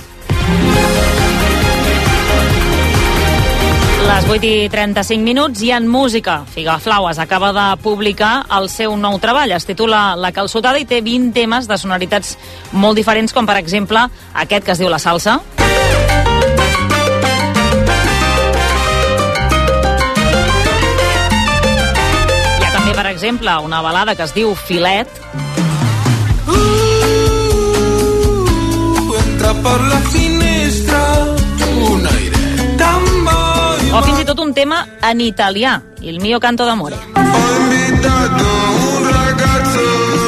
Les vuit i trenta-cinc minuts i en música. Figaflaues acaba de publicar el seu nou treball. Es titula La calçotada i té vint temes de sonoritats molt diferents, com per exemple aquest que es diu La salsa. Hi ha també, per exemple, una balada que es diu Filet. Uh, entra per la finestra un aire tan bo. O fins i tot un tema en italià, Il mio canto d'amore. Ho invitato un ragazzo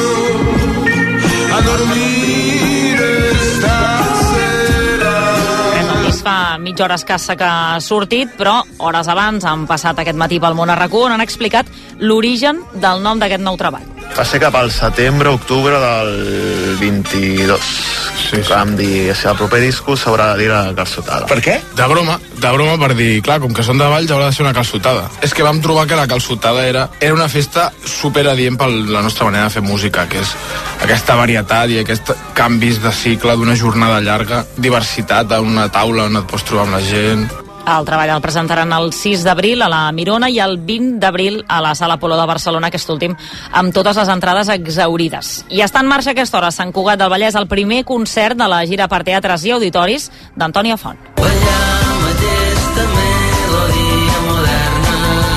a dormire stasera. El disc fa mitja hora escassa que ha sortit, però hores abans han passat aquest matí pel Món a RAC u, on han explicat l'origen del nom d'aquest nou treball. Va ser cap al setembre, octubre del vint-i-dos. Sí, sí. Vam dir, si el proper disco s'haurà de dir La calçotada. Per què? De broma, de broma per dir, clar, com que són de Valls haurà de ser una calçotada. És que vam trobar que la calçotada era, era una festa super adient per la nostra manera de fer música, que és aquesta varietat i aquests canvis de cicle d'una jornada llarga, diversitat a una taula on et pots trobar amb la gent. El treball el presentaran el sis d'abril a la Mirona i el vint d'abril a la Sala Apol·lo de Barcelona, aquest últim amb totes les entrades exhaurides. I està en marxa a aquesta hora a Sant Cugat del Vallès el primer concert de la gira per teatres i auditoris d'Antònia Font. Ballam aquesta melodia moderna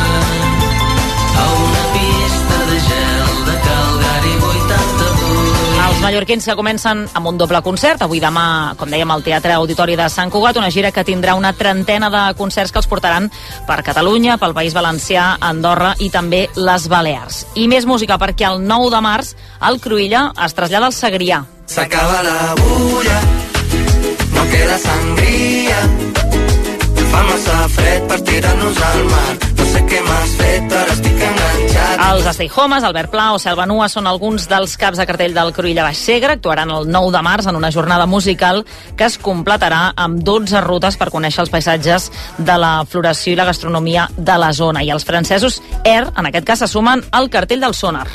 a una pista de gel de Calgari vuitanta-vuit. Els mallorquins que comencen amb un doble concert, avui demà, com dèiem, al Teatre Auditori de Sant Cugat, una gira que tindrà una trentena de concerts que els portaran per Catalunya, pel País Valencià, Andorra i també les Balears. I més música, perquè el nou de març el Cruïlla es trasllada al Segrià. S'acaba la bulla, no queda sangria, fa massa fred per tirar-nos al mar, no sé què m'has fet, però estic enganxat. Els Stay Homes, Albert Pla o Selva Nua són alguns dels caps de cartell del Cruïlla Baix Segre. Actuaran el nou de març en una jornada musical que es completarà amb dotze rutes per conèixer els paisatges de la floració i la gastronomia de la zona. I els francesos Air, en aquest cas, se sumen al cartell del Sonar.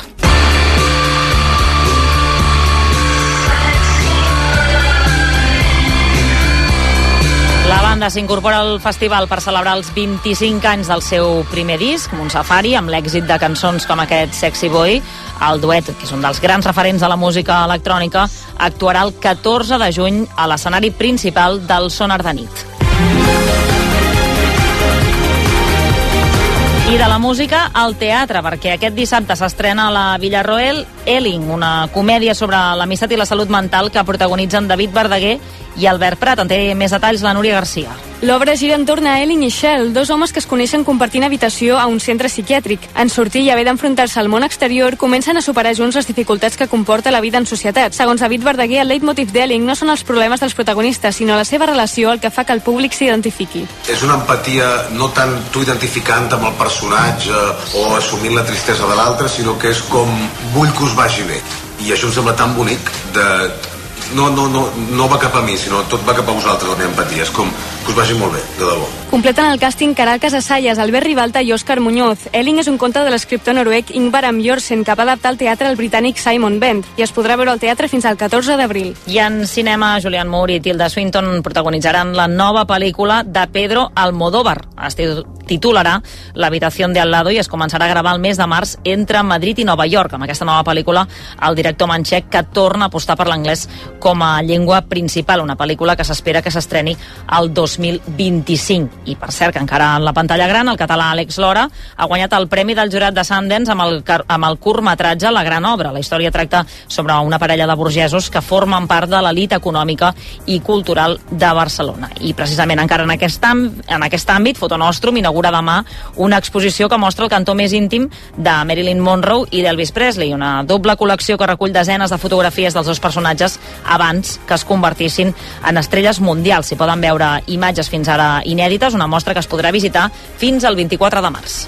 La banda s'incorpora al festival per celebrar els vint-i-cinc anys del seu primer disc, un safari, amb l'èxit de cançons com aquest Sexy Boy. El duet, que és un dels grans referents de la música electrònica, actuarà el catorze de juny a l'escenari principal del Sonar de nit. I de la música al teatre, perquè aquest dissabte s'estrena a la Villarroel Elling, una comèdia sobre l'amistat i la salut mental que protagonitzen David Verdaguer i Albert Prat. En té més detalls la Núria Garcia. L'obra gira entorn a Elling i Shell, dos homes que es coneixen compartint habitació a un centre psiquiàtric. En sortir i haver d'enfrontar-se al món exterior, comencen a superar junts les dificultats que comporta la vida en societat. Segons David Verdaguer, el leitmotiv d'Elling no són els problemes dels protagonistes, sinó la seva relació, el que fa que el públic s'identifiqui. És una empatia no tant tu identificant amb el personatge o assumint la tristesa de l'altre, sinó que és com vull que us vagi bé. I això em sembla tan bonic de... No, no, no, no va cap a mi, sinó tot va cap a vosaltres, la meva empatia. És com que us vagi molt bé, de debò. Completen el càsting Caral Casasallas, Albert Ribalta i Òscar Muñoz. Elling és un conte de l'escriptor noruec Ingvar Ambjørnsen que va adaptar al teatre el britànic Simon Bent i es podrà veure al teatre fins al catorze d'abril. I en cinema, Julian Moore i Tilda Swinton protagonitzaran la nova pel·lícula de Pedro Almodóvar. Es titularà L'habitación de al lado i es començarà a gravar el mes de març entre Madrid i Nova York. Amb aquesta nova pel·lícula, el director manxec que torna a apostar per l'anglès com a llengua principal, una pel·lícula que s'espera que s'estreni el dos mil vint-i-cinc. I per cert, que encara en la pantalla gran, el català Àlex Lora ha guanyat el Premi del Jurat de Sundance amb el, amb el curtmetratge La gran obra. La història tracta sobre una parella de burgesos que formen part de l'elit econòmica i cultural de Barcelona. I precisament encara en aquest, en aquest àmbit, Fotonostrum inaugura demà una exposició que mostra el cantó més íntim de Marilyn Monroe i d'Elvis Presley, una doble col·lecció que recull desenes de fotografies dels dos personatges abans que es convertissin en estrelles mundials. S'hi poden veure imatges fins ara inèdites, una mostra que es podrà visitar fins al vint-i-quatre de març.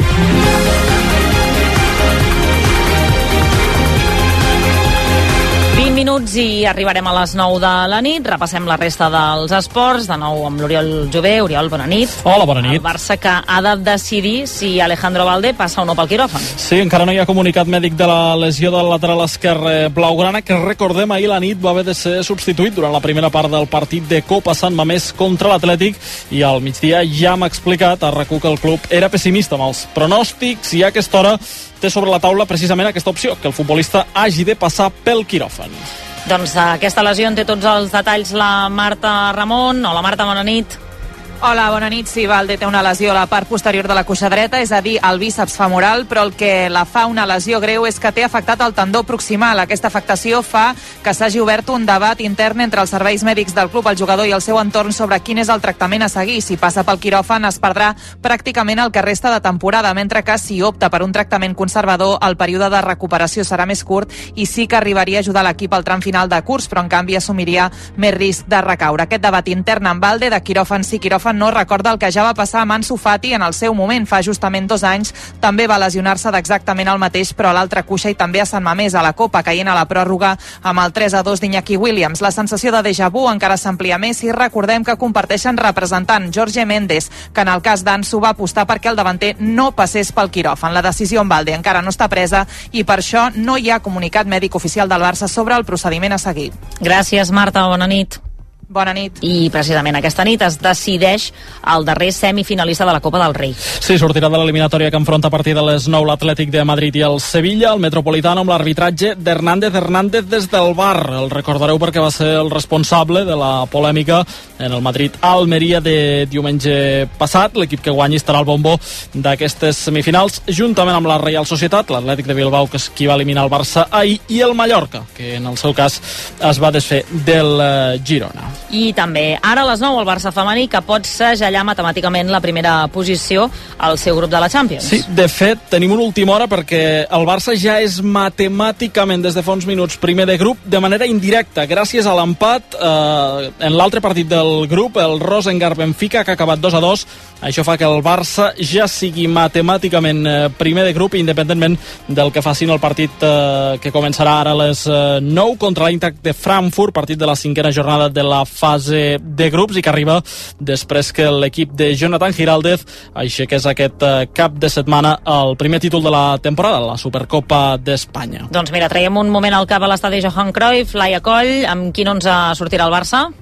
vint minuts i arribarem a les nou de la nit. Repassem la resta dels esports, de nou amb l'Oriol Jové. Oriol, bona nit. Hola, bona nit. El Barça que ha de decidir si Alejandro Valde passa o no pel quiròfan. Sí, encara no hi ha comunicat mèdic de la lesió del lateral esquerre blaugrana, que recordem ahir la nit va haver de ser substituït durant la primera part del partit de Copa Sant Mamés contra l'Atlètic, i al migdia ja m'ha explicat a RAC u que el club era pessimista amb els pronòstics i a aquesta hora té sobre la taula precisament aquesta opció, que el futbolista hagi de passar pel quiròfan. Doncs aquesta lesió en té tots els detalls la Marta Ramon. Hola Marta, bona nit. Hola, bona nit. Sí, Valde té una lesió a la part posterior de la cuixa dreta, és a dir, al bíceps femoral, però el que la fa una lesió greu és que té afectat el tendó proximal. Aquesta afectació fa que s'hagi obert un debat intern entre els serveis mèdics del club, el jugador i el seu entorn sobre quin és el tractament a seguir. Si passa pel quiròfan es perdrà pràcticament el que resta de temporada, mentre que si opta per un tractament conservador el període de recuperació serà més curt i sí que arribaria a ajudar l'equip al tram final de curs, però en canvi assumiria més risc de recaure. Aquest debat intern amb Valde de quiròfan sí, quiròfan no recorda el que ja va passar amb Ansu Fati en el seu moment, fa justament dos anys. També va lesionar-se d'exactament el mateix, però a l'altra cuixa, i també a Sant Mamés, a la Copa, caient a la pròrroga amb el tres a dos d'Iñaki Williams. La sensació de déjà vu encara s'amplia més i recordem que comparteixen representant Jorge Méndez, que en el cas d'Ansu va apostar perquè el davanter no passés pel quiròfan. La decisió en Valde encara no està presa i per això no hi ha comunicat mèdic oficial del Barça sobre el procediment a seguir. Gràcies, Marta. Bona nit. Bona nit. I precisament aquesta nit es decideix el darrer semifinalista de la Copa del Rei. Sí, sortirà de l'eliminatòria que enfronta a partir de les nou l'Atlètic de Madrid i el Sevilla, el Metropolitano, amb l'arbitratge d'Hernández Hernández des del V A R. El recordareu perquè va ser el responsable de la polèmica en el Madrid-Almeria de diumenge passat. L'equip que guanyi estarà al bombo d'aquestes semifinals, juntament amb la Reial Societat, l'Atlètic de Bilbao, que és qui va eliminar el Barça ahir, i el Mallorca, que en el seu cas es va desfer del Girona. I també ara a les nou el Barça femení, que pot segellar matemàticament la primera posició al seu grup de la Champions. Sí, de fet, tenim una última hora perquè el Barça ja és matemàticament des de fa uns minuts primer de grup de manera indirecta, gràcies a l'empat eh, en l'altre partit del grup, el Rosengard-Benfica, que ha acabat dos a dos. Això fa que el Barça ja sigui matemàticament eh, primer de grup, independentment del que facin el partit eh, que començarà ara a les eh, nou contra l'Eintracht de Frankfurt, partit de la cinquena jornada de la fase de grups, i que arriba després que l'equip de Jonathan Giraldez aixequés aquest eh, cap de setmana el primer títol de la temporada, la Supercopa d'Espanya. Doncs mira, traiem un moment al cap a l'estadi Johan Cruyff. Laia Coll, amb quin onze sortirà el Barça?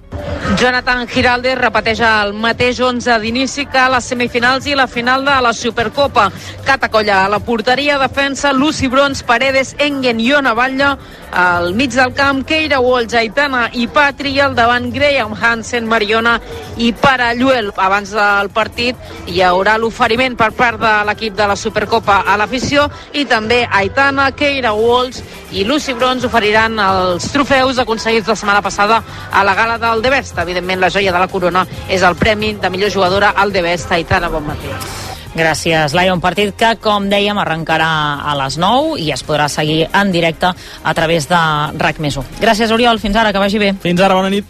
Jonathan Giraldez repeteix el mateix onze d'inici que les semifinals i la final de la Supercopa. Catacolla a la porteria, defensa Lucy Brons, Paredes, Engen i Ona Batlle. Al mig del camp, Keira Walsh, Aitana i Patri, i al davant Graham Hansen, Mariona i Paralluel. Abans del partit hi haurà l'oferiment per part de l'equip de la Supercopa a l'afició, i també Aitana, Keira Walsh i Lucy Brons oferiran els trofeus aconseguits la setmana passada a la gala del The Best. Evidentment, la joia de la corona és el premi de millor jugadora al The Best. Aitana, bon matí. Gràcies, Laia. Un partit que, com dèiem, arrencarà a les nou i es podrà seguir en directe a través de RAC més u. Gràcies, Oriol. Fins ara, que vagi bé. Fins ara, bona nit.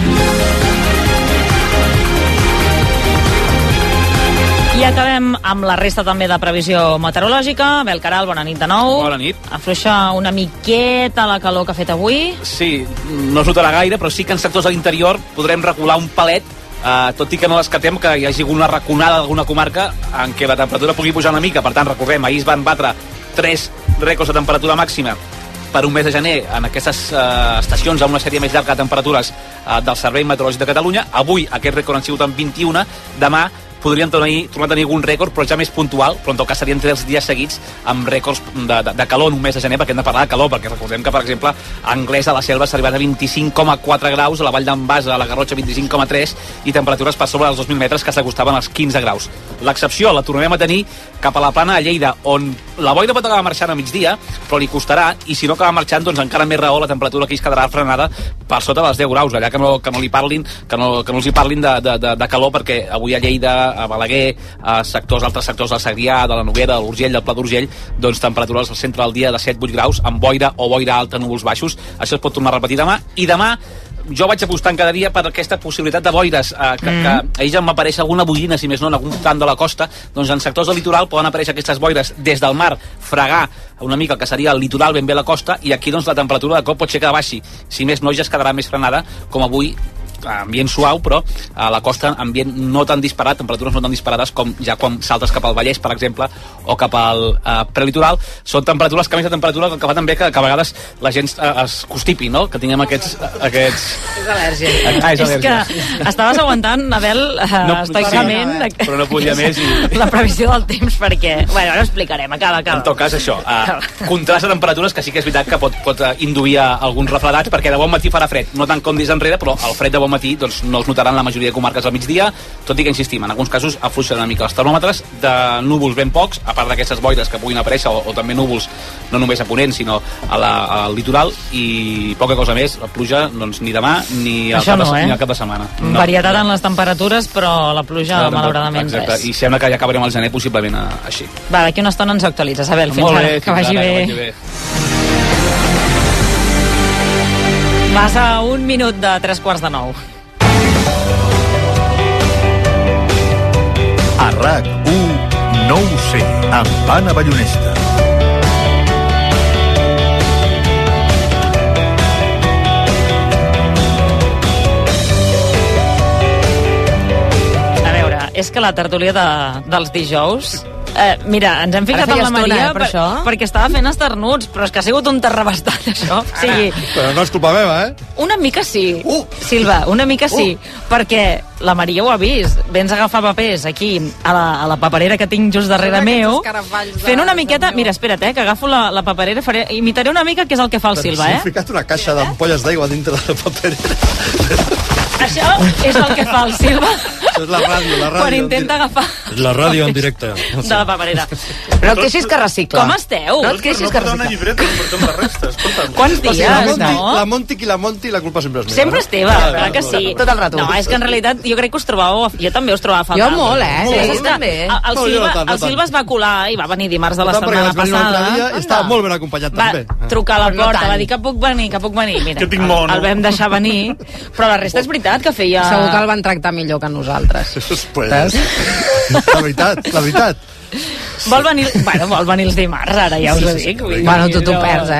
I acabem amb la resta també de previsió meteorològica. Abel Caral, bona nit de nou. Bona nit. Afluixa una miqueta la calor que ha fet avui. Sí, no es notarà gaire, però sí que en sectors de l'interior podrem recular un palet, eh, tot i que no descartem que hi hagi alguna raconada d'alguna comarca en què la temperatura pugui pujar una mica. Per tant, recordem, ahir es van batre tres rècords de temperatura màxima per un mes de gener en aquestes eh, estacions amb una sèrie més llarga de temperatures eh, del Servei Meteorològic de Catalunya. Avui aquest rècord han sigut en vint-i-u, demà podríem tornar, tornar a tenir algun rècord, però ja més puntual, però en tot cas serien tres dies seguits amb rècords de, de, de calor en un mes de gener, perquè hem de parlar de calor, perquè recordem que, per exemple, a Anglès, a la Selva, s'ha arribat a vint-i-cinc coma quatre graus, a la Vall d'en Bas, a la Garrotxa, vint-i-cinc coma tres, i temperatures per sobre dels dos mil metres que s'acostaven als quinze graus. L'excepció la tornarem a tenir cap a la Plana de Lleida, on la boira pot acabar marxant a migdia, però li costarà, i si no acaba marxant, doncs encara més raó, la temperatura aquí es quedarà frenada per sota dels deu graus, allà que no, que no li parlin, que no, que no els hi parlin de, de, de, de calor, perquè avui a Lleida, a Balaguer, a sectors, altres sectors del Segrià, de la Noguera, de l'Urgell, del Pla d'Urgell, doncs temperatures al centre del dia de set vuit graus, amb boira o boira alta, núvols baixos. Això es pot tornar a repetir demà, i demà jo vaig apostant cada dia per aquesta possibilitat de boires, eh, que, mm. que ahir ja m'apareix alguna bogina, si més no, en algun tram de la costa. Doncs en sectors del litoral poden aparèixer aquestes boires des del mar, fregar una mica el que seria el litoral, ben bé la costa, i aquí doncs la temperatura de cop pot ser que baixi. Si més no, ja es quedarà més frenada, com avui, ambient suau, però a la costa ambient no tan disparat, temperatures no tan disparades com ja quan saltes cap al Vallès, per exemple, o cap al eh, prelitoral. Són temperatures, canvis de temperatura, que va també que, que a vegades la gent eh, es constipi, no? Que tinguem aquests... aquests... És al·lèrgia. Ah, és, és que estaves aguantant, Abel, eh, no, estoicament, sí, però no podia més i... la previsió del temps, perquè... Bueno, ara ho explicarem, acaba, acaba. En tot cas, això, eh, contrast de temperatures, que sí que és veritat que pot, pot induir a alguns refredats, perquè de bon matí farà fred, no tant com dies enrere, però el fred de bon matí doncs, no es notaran la majoria de comarques al migdia, tot i que insistim, en alguns casos afluixen una mica els termòmetres, de núvols ben pocs, a part d'aquestes boires que puguin aparèixer, o, o també núvols no només a Ponent, sinó a la, al litoral, i poca cosa més, la pluja doncs, ni demà ni al, cap, no, de, eh? ni al cap de setmana. No. Varietat en les temperatures, però la pluja, no, malauradament, exacte. res. I sembla que ja acabarem el gener possiblement a, així. Va, d'aquí una estona ens actualitzes, Abel, fins Molt ara, bé, que vagi ara, bé. que vagi bé. Vas a un minut de tres quarts de nou. A RAC u, no ho sé, amb Anna Ballonesta. A veure, és que la tertúlia de, dels dijous... Eh, mira, ens hem ficat amb la Maria per, per perquè estava fent esternuts, però és que ha sigut un terrabastat, això. O sigui, però no és culpa meva, eh? una mica sí, uh. Silva, una mica sí, uh. perquè la Maria ho ha vist. Vens a agafar papers aquí, a la, a la paperera que tinc just darrere meu, fent una miqueta... Mira, espera't, eh, que agafo la, la paperera, faré, imitaré una mica què és el que fa el Silva, eh? He ficat una caixa d'ampolles d'aigua dintre de la paperera. Això és el que fa el Silva. Això és la ràdio, la ràdio. Quan intenta agafar... La ràdio en directe. De la paperera. Però et queixis que recicla. Com esteu? No et queixis que recicla. No llibreta, portem la resta, escolta'm. Quants dies, la Monti, no? La Monti, qui la Monti, la culpa sempre és meva. Sempre és teva, no? clar que sí. Tot el rato. No, és que en realitat jo crec que us trobàveu... Jo també us trobava a faltar. Jo molt, eh? Sí, Sí, és que també. El, el, No, jo Silva, no tant, no el Silva tant. es va colar i va venir dimarts de la No tant, perquè setmana vaig venir l'altre passada. dia i estava molt ben acompanyat, Va també. trucar a la Però no porta, tant. va dir que puc venir, que puc venir. Mira, Que tinc mono. el vam deixar venir, però la resta és veritat que feia... Segur que el van tractar millor que nosaltres. Pues, la veritat, la veritat. Vol venir, bueno, vol venir els dimarts, ara ja us ho dic. Vull dir, Bueno, tu t'ho no- perds, eh?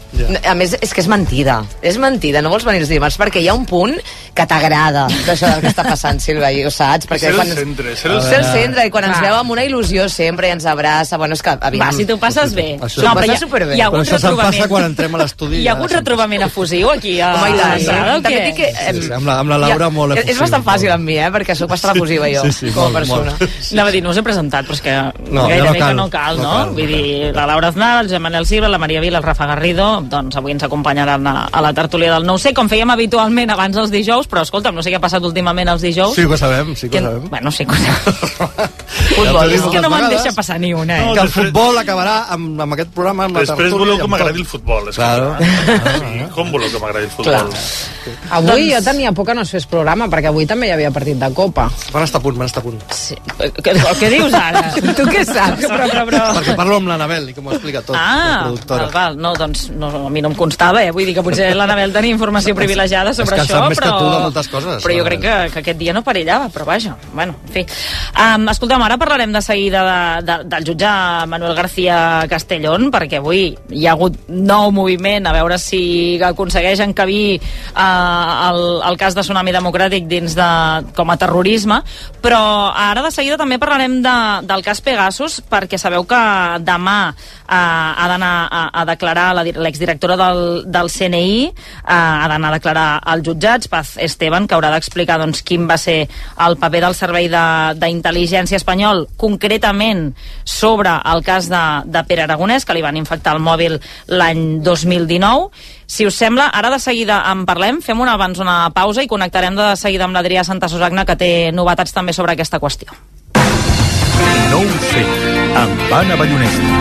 A més, és que és mentida. És mentida, no vols venir els dimarts perquè hi ha un punt que t'agrada d'això del que està passant, Sílvia, i ho saps. Perquè ser quan el centre, ser el, el ser el centre, i quan Clar. ens veu amb una il·lusió sempre i ens abraça, bueno, és que aviam. Va, si t'ho passes bé. Això no, però hi ha, superbé. Hi ha hagut Però això se'n retrobament. passa quan entrem a l'estudi. Hi ha hagut retrobament efusiu aquí a Home, i tant, l'entrada, o també què? dic que, Sí, sí, amb la, amb la Laura ja, molt efusiu. és bastant fàcil amb mi, eh, perquè sóc bastant efusiva jo, Sí, sí, com a molt, persona. molt. Anava a dir, no us he presentat, però és que No, gairebé ja no que cal, no cal, no no? cal, Vull no dir, la Laura Aznar, el Joan Manel Silva, la Maria Vila, el Rafa Garrido, doncs avui ens acompanyaran a, a la tertúlia del nou C, com fèiem habitualment abans els dijous, però escolta'm, no sé què ha passat últimament els dijous. Sí que ho sabem, sí que Que- ho sabem. Bueno, sí que ho sabem. Futbol, És que no me'n deixa passar ni una, eh? Que el futbol acabarà amb, amb aquest programa, amb la Després tertúlia, voleu que amb m'agradi tot. el futbol. És Claro. sí, com voleu que m'agradi el futbol? Avui jo tenia por que no es fes programa, perquè avui també hi havia partit de Copa. Van estar a punt, van estar a punt. Sí. Què, què dius ara? Tu què saps? Però, però, però... Perquè parlo amb l'Anabel i que m'ho explica tot, la Ah, productora. val, val. No, doncs no, a mi no em constava, eh? Vull dir que potser l'Anabel tenia informació privilegiada sobre És que en això, sap més però... que tu de moltes coses, Però jo crec que, que aquest dia no perillava, però vaja, bueno, en fi. Um, escolta'm, ara parlarem de seguida de, de, del jutge Manuel García Castellón, perquè avui hi ha hagut nou moviment, a veure si aconsegueix encabir uh, el, el cas de Tsunami Democràtic dins de, com a terrorisme, però ara de seguida també parlarem de, del cas Pegasus, perquè sabeu que demà uh, ha d'anar a, a declarar la, l'exdirectora del, del C N I, uh, ha d'anar a declarar als jutjats, Paz Esteban, que haurà d'explicar doncs, quin va ser el paper del Servei d'Intel·ligència espanyol, concretament sobre el cas de, de Pere Aragonès, que li van infectar el mòbil l'any dos mil dinou. Si us sembla, ara de seguida en parlem, fem una, abans una pausa i connectarem de seguida amb l'Adrià Santasusagna, que té novetats també sobre aquesta qüestió. nou C, amb Anna Ballonesta.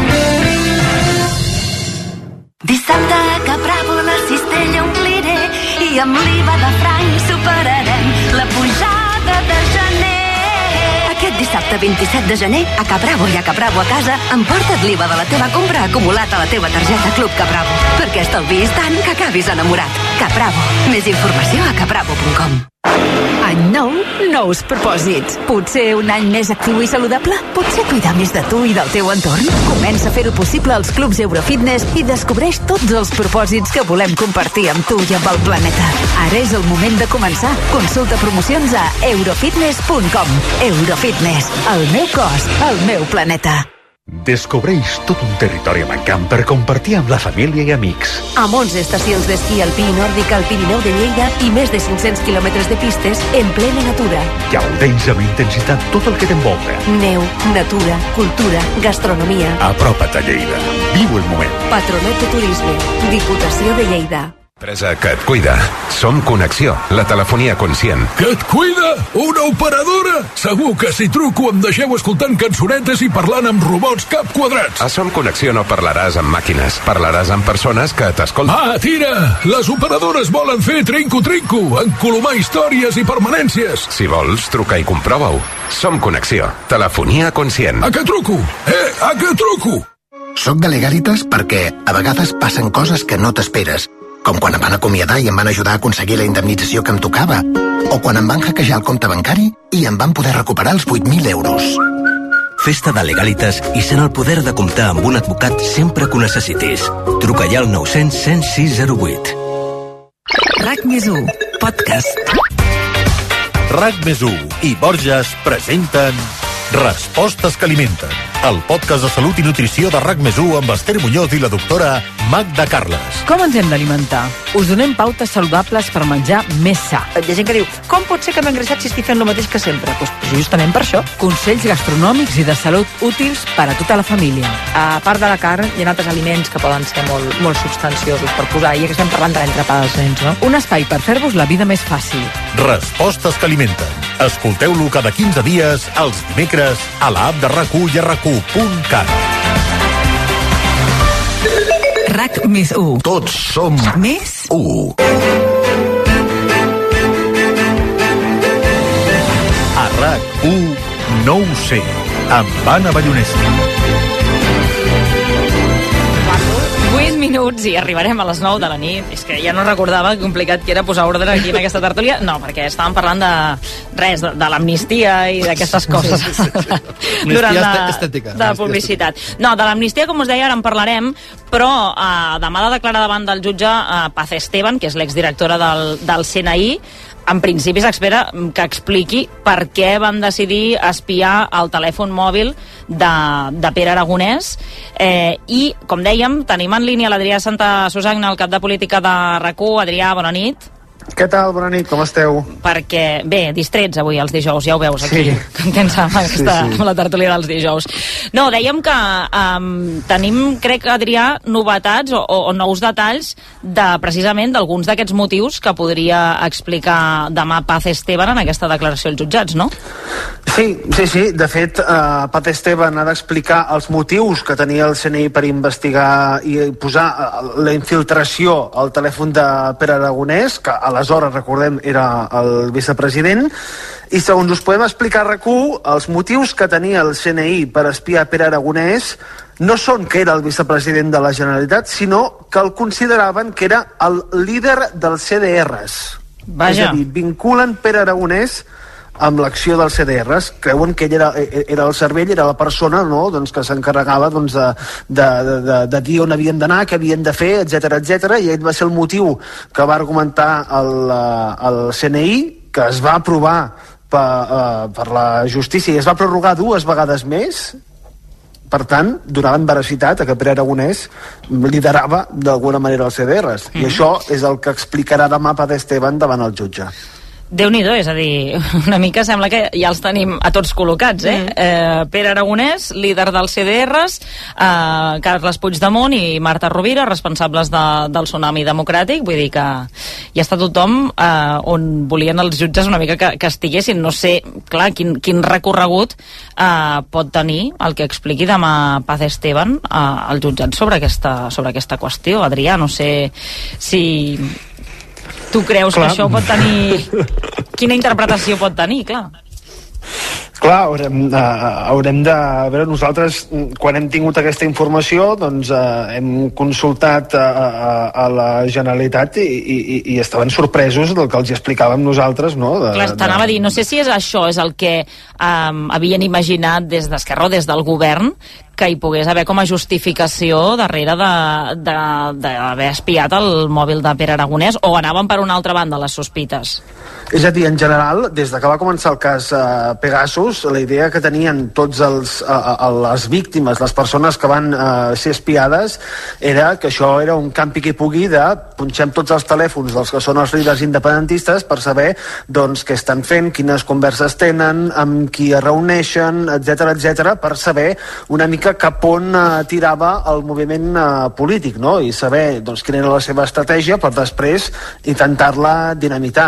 Dissabte a Capravo la cistella ompliré i amb l'I V A de franc superarem la pujada de gener. Aquest dissabte vint-i-set de gener, a Capravo i a Capravo a casa, emporta't l'I V A de la teva compra acumulat a la teva targeta Club Capravo, perquè estalviïs tant que acabis enamorat. Capravo. Més informació a capravo punt com. Any nou, nous propòsits. Potser un any més actiu i saludable? Potser cuidar més de tu i del teu entorn? Comença a fer-ho possible als clubs Eurofitness i descobreix tots els propòsits que volem compartir amb tu i amb el planeta. Ara és el moment de començar. Consulta promocions a eurofitness punt com. Eurofitness. El meu cos, el meu planeta. Descobreix tot un territori mancant per compartir amb la família i amics. Amb onze estacions d'esquí alpí i nòrdic al Pirineu de Lleida i més de cinc-cents quilòmetres de pistes en plena natura. Gaudeix amb intensitat tot el que t'envolta. Neu, natura, cultura, gastronomia. Apropa't a Lleida. Viu el moment. Patronat de Turisme. Diputació de Lleida. Empresa que et cuida. Som Connexió, la telefonia conscient. Que et cuida? Una operadora? Segur que si truco em deixeu escoltant cançonetes i parlant amb robots cap quadrats. A Som Connexió no parlaràs amb màquines, parlaràs amb persones que t'escolten. Ah, tira! Les operadores volen fer trinco-trinco, encolomar històries i permanències. Si vols, truca i comprova-ho. Som Connexió, telefonia conscient. A què truco? Eh, a què truco? Soc de Legalitas perquè a vegades passen coses que no t'esperes, com quan em van acomiadar i em van ajudar a aconseguir la indemnització que em tocava, o quan em van hackejar el compte bancari i em van poder recuperar els vuit mil euros. Festa de Legalitas i sent el poder de comptar amb un advocat sempre que ho necessitis. Truca ja al nou cents, cent sis zero vuit. RAC més u, podcast. RAC més u i Borges presenten Respostes que alimenten, el podcast de salut i nutrició de RAC més u amb Esther Muñoz i la doctora Magda Carles. Com ens hem d'alimentar? Us donem pautes saludables per menjar més sa. Hi ha gent que diu, com pot ser que m'he engreixat si estic fent el mateix que sempre? Pues, pues justament per això. Consells gastronòmics i de salut útils per a tota la família. A part de la carn, hi ha altres aliments que poden ser molt, molt substanciosos per posar, i que estem parlant de l'entrepà dels nens, no? Un espai per fer-vos la vida més fàcil. Respostes que alimenten. Escolteu-lo cada quinze dies, els dimecres, a l'app de RAC u i a rac u punt cat. RAC més u. Tots som més u. A RAC u, nou C, amb Anna Ballonesta. vuit minuts i arribarem a les nou de la nit. És que ja no recordava que complicat que era posar ordre aquí en aquesta tertúlia. No, perquè estàvem parlant de res, de, de l'amnistia i d'aquestes coses. Sí, sí, sí. Durant la, estètica, de la publicitat. No, de l'amnistia, com us deia, ara en parlarem, però eh, demà de declarar davant del jutge eh, Paz Esteban, que és l'exdirectora del, del C N I. En principi s'espera que expliqui per què van decidir espiar el telèfon mòbil de, de Pere Aragonès. Eh, I, com dèiem, tenim en línia l'Adrià Santa Susagna, el cap de política de RAC u. Adrià, bona nit. Què tal? Bona nit, com esteu? Perquè, bé, distrets avui els dijous, ja ho veus aquí, sí. Contents amb, aquesta, sí, sí. amb la tertúlia dels dijous. No, dèiem que um, tenim, crec, Adrià, novetats o, o, o nous detalls de, precisament, d'alguns d'aquests motius que podria explicar demà Paz Esteban en aquesta declaració als jutjats, no? Sí, sí, sí. De fet, uh, Paz Esteban ha d'explicar els motius que tenia el C N I per investigar i posar uh, la infiltració al telèfon de Pere Aragonès, que a aleshores, recordem, era el vicepresident, i segons us podem explicar a RAC u, els motius que tenia el C N I per espiar Pere Aragonès no són que era el vicepresident de la Generalitat, sinó que el consideraven que era el líder dels C D Rs. Vaja. És a dir, vinculen Pere Aragonès amb l'acció dels C D Rs, creuen que ell era, era el cervell, era la persona, no?, doncs, que s'encarregava, doncs, de, de, de, de dir on havien d'anar, què havien de fer, etcètera, etcètera, i ell va ser el motiu que va argumentar el, el C N I, que es va aprovar per, uh, per la justícia i es va prorrogar dues vegades més. Per tant, donaven veracitat a que Pere Aragonès liderava d'alguna manera els C D Rs, mm-hmm. i això és el que explicarà demà Paz Esteban davant el jutge. Déu-n'hi-do, és a dir, una mica sembla que ja els tenim a tots col·locats, eh? Mm. eh Pere Aragonès, líder dels C D Rs, eh, Carles Puigdemont i Marta Rovira, responsables de, del Tsunami Democràtic, vull dir que ja està tothom eh, on volien els jutges una mica que, que estiguessin. No sé, clar, quin, quin recorregut eh, pot tenir el que expliqui demà Paz Esteban eh, al jutjat sobre aquesta, sobre aquesta qüestió. Adrià, no sé si... Tu creus clar. Que això pot tenir... Quina interpretació pot tenir, clar? Clar, haurem, uh, haurem de... A veure, nosaltres, quan hem tingut aquesta informació, doncs uh, hem consultat a, a, a la Generalitat i, i, i estaven sorpresos del que els explicàvem nosaltres, no? De, clar, t'anava de... a dir, no sé si és això, és el que um, havien imaginat des d'Esquerra o des del govern, que hi pogués haver com a justificació darrere d'haver espiat el mòbil de Pere Aragonès, o anaven per una altra banda les sospites? És a dir, en general, des de que va començar el cas uh, Pegasus, la idea que tenien tots els, uh, les víctimes, les persones que van uh, ser espiades, era que això era un campi qui pugui de punxem tots els telèfons dels que són els líders independentistes per saber doncs, què estan fent, quines converses tenen, amb qui es reuneixen, etcètera, etcètera, per saber una mica cap on uh, tirava el moviment uh, polític, no? I saber doncs, quina era la seva estratègia per després intentar-la dinamitar.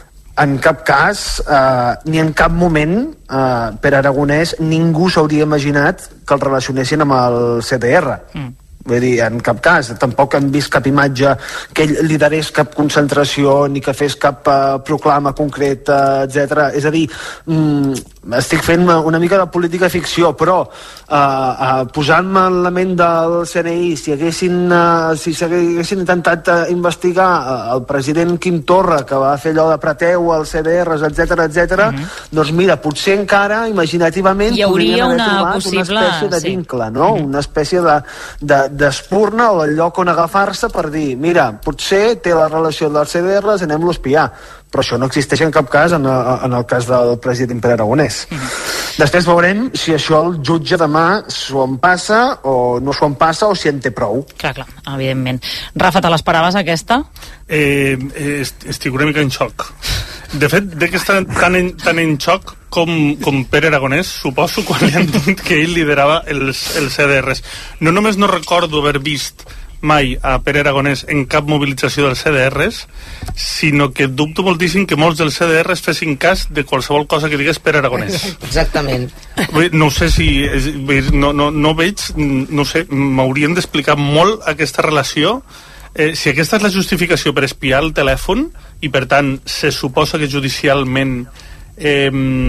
En cap cas, eh, ni en cap moment, eh, Pere Aragonès, ningú s'hauria imaginat que el relacionessin amb el C D R. Mm. Vull dir, en cap cas. Tampoc hem vist cap imatge que ell liderés cap concentració ni que fes cap uh, proclama concreta, etcètera. És a dir, mm, estic fent una mica de política ficció, però uh, uh, posant-me en la ment del C N I, si haguessin, uh, si haguessin intentat uh, investigar uh, el president Quim Torra, que va fer allò de preteu als C D Rs, etcètera, etcètera, mm-hmm. doncs mira, potser encara, imaginativament, hi hauria una, possible... una espècie de sí. vincle, no? Mm-hmm. Una espècie de, de, d'espurna o el lloc on agafar-se per dir, mira, potser té la relació dels C D Rs, anem-lo a espiar. Però això no existeix en cap cas en, en el cas del president Pere Aragonès. Mm-hmm. Després veurem si això el jutge demà s'ho en passa o no s'ho en passa o si en té prou. Clar, clar, evidentment. Rafa, te l'esperaves aquesta? Eh, est estic una mica en xoc. De fet, de que està tan en, tan en xoc com, com Pere Aragonès, suposo, quan li han dit que ell liderava els, els C D Rs. No només no recordo haver vist mai a Pere Aragonès en cap mobilització dels C D Rs, sinó que dubto moltíssim que molts dels C D Rs fessin cas de qualsevol cosa que digués Pere Aragonès. Exactament. No sé si... No, no, no veig... No sé, m'haurien d'explicar molt aquesta relació. Eh, si aquesta és la justificació per espiar el telèfon i, per tant, se suposa que judicialment eh,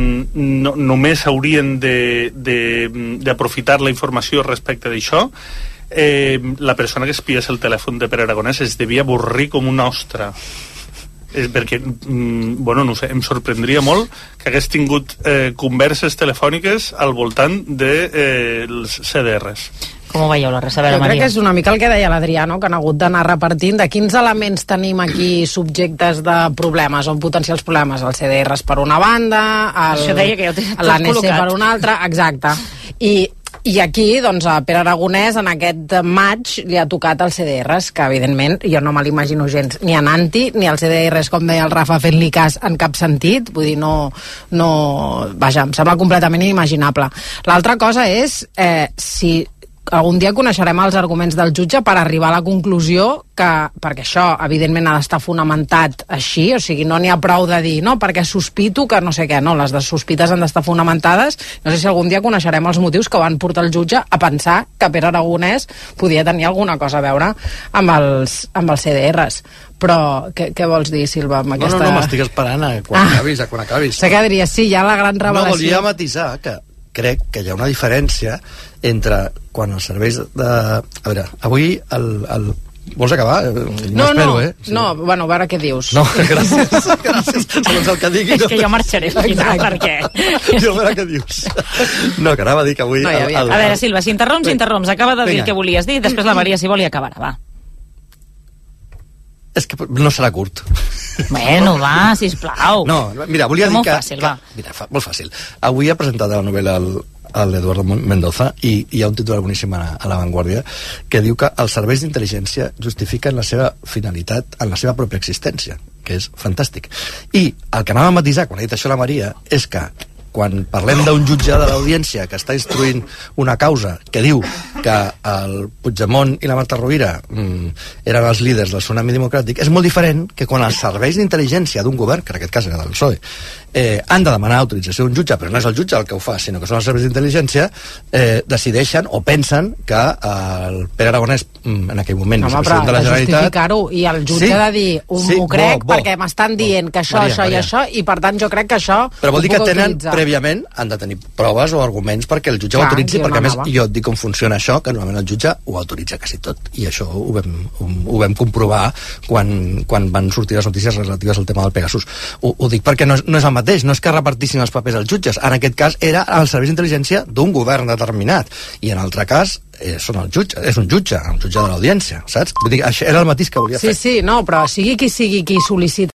no, només haurien d'aprofitar la informació respecte d'això, eh, la persona que espiés el telèfon de Pere Aragonès es devia avorrir com una ostra. Eh, perquè, mm, bueno, no sé, em sorprendria molt que hagués tingut eh, converses telefòniques al voltant dels de, eh, C D Rs. Com ho veieu, la res? A veure, jo crec Maria. que és una mica el que deia l'Adrià, no? Que han hagut d'anar repartint de quins elements tenim aquí subjectes de problemes o potencials problemes. El C D Rs per una banda, Això deia que ja ho tens tot l'A N C col·locat. per una altra, exacte. I I aquí, doncs, a Pere Aragonès, en aquest maig, li ha tocat el C D Rs, que, evidentment, jo no me l'imagino gens ni a Nanti, ni al C D Rs, com deia el Rafa, fent-li cas en cap sentit. Vull dir, no... no vaja, em sembla completament inimaginable. L'altra cosa és eh, si algun dia coneixerem els arguments del jutge per arribar a la conclusió que, perquè això evidentment ha d'estar fonamentat així, o sigui, no n'hi ha prou de dir no, perquè sospito que no sé què, no, les de sospites han d'estar fonamentades. No sé si algun dia coneixerem els motius que van portar el jutge a pensar que Pere Aragonès podia tenir alguna cosa a veure amb els, amb els C D Rs. Però què, què vols dir, Silva, amb aquesta... No, no, no, m'estic esperant a quan Ah. acabis, a quan acabis. Sé que diries, sí, hi ha la gran revelació. No, volia matisar que crec que hi ha una diferència entre quan els serveis de... A veure, avui el... el... Vols acabar? No, espero, no, eh? Sí. no, bueno, a veure què dius. No, gràcies, gràcies. Segons el que digui... És que jo marxaré al final, perquè... Jo a veure què dius. No, que anava a dir que avui... No, ja havia... el, el, a veure, Silva, si interromps, interromps. Acaba de dir el que volies dir, després la Maria, si vol, i acabarà, va. És que no serà curt. Bueno, va, sisplau. No, mira, volia dir molt que... fàcil, que va. Mira, fa, molt fàcil. Avui ha presentat la novel·la el, l'Eduardo Mendoza i hi ha un titular boníssim a, a La Vanguardia que diu que els serveis d'intel·ligència justifiquen la seva finalitat en la seva pròpia existència, que és fantàstic. I el que anava a matisar quan ha dit això la Maria és que quan parlem d'un jutge de l'audiència que està instruint una causa que diu que el Puigdemont i la Marta Rovira mm, eren els líders del tsunami democràtic, és molt diferent que quan els serveis d'intel·ligència d'un govern, que en aquest cas era del P S O E, eh, han de demanar autorització d'un jutge, però no és el jutge el que ho fa, sinó que són els serveis d'intel·ligència, eh, decideixen o pensen que el Pere Aragonès, mm, en aquell moment, Home, vicepresident de la de Generalitat... justificar-ho, i el jutge Sí, ha de dir, un sí, m'ho crec, bo, bo, perquè m'estan dient que això, Maria, això Maria. i això, i per tant jo crec que això Però vol dir ho que puc tenen, utilitzar. prèviament, han de tenir proves o arguments perquè el jutge Clar, ho autoritzi, jo perquè a més n'anava. jo et dic com funciona això, que normalment el jutge ho autoritza quasi tot, i això ho vam, ho, ho vam comprovar quan, quan van sortir les notícies relatives al tema del Pegasus. Ho, ho dic perquè no és, no és el mateix, no és que repartissin els papers als jutges, en aquest cas era el servei d'intel·ligència d'un govern determinat, i en altre cas eh, són el jutge, és un jutge, un jutge de l'audiència, saps? Vull dir, això era el matís que volia Sí, fer. sí, no, però sigui qui sigui qui sol·licita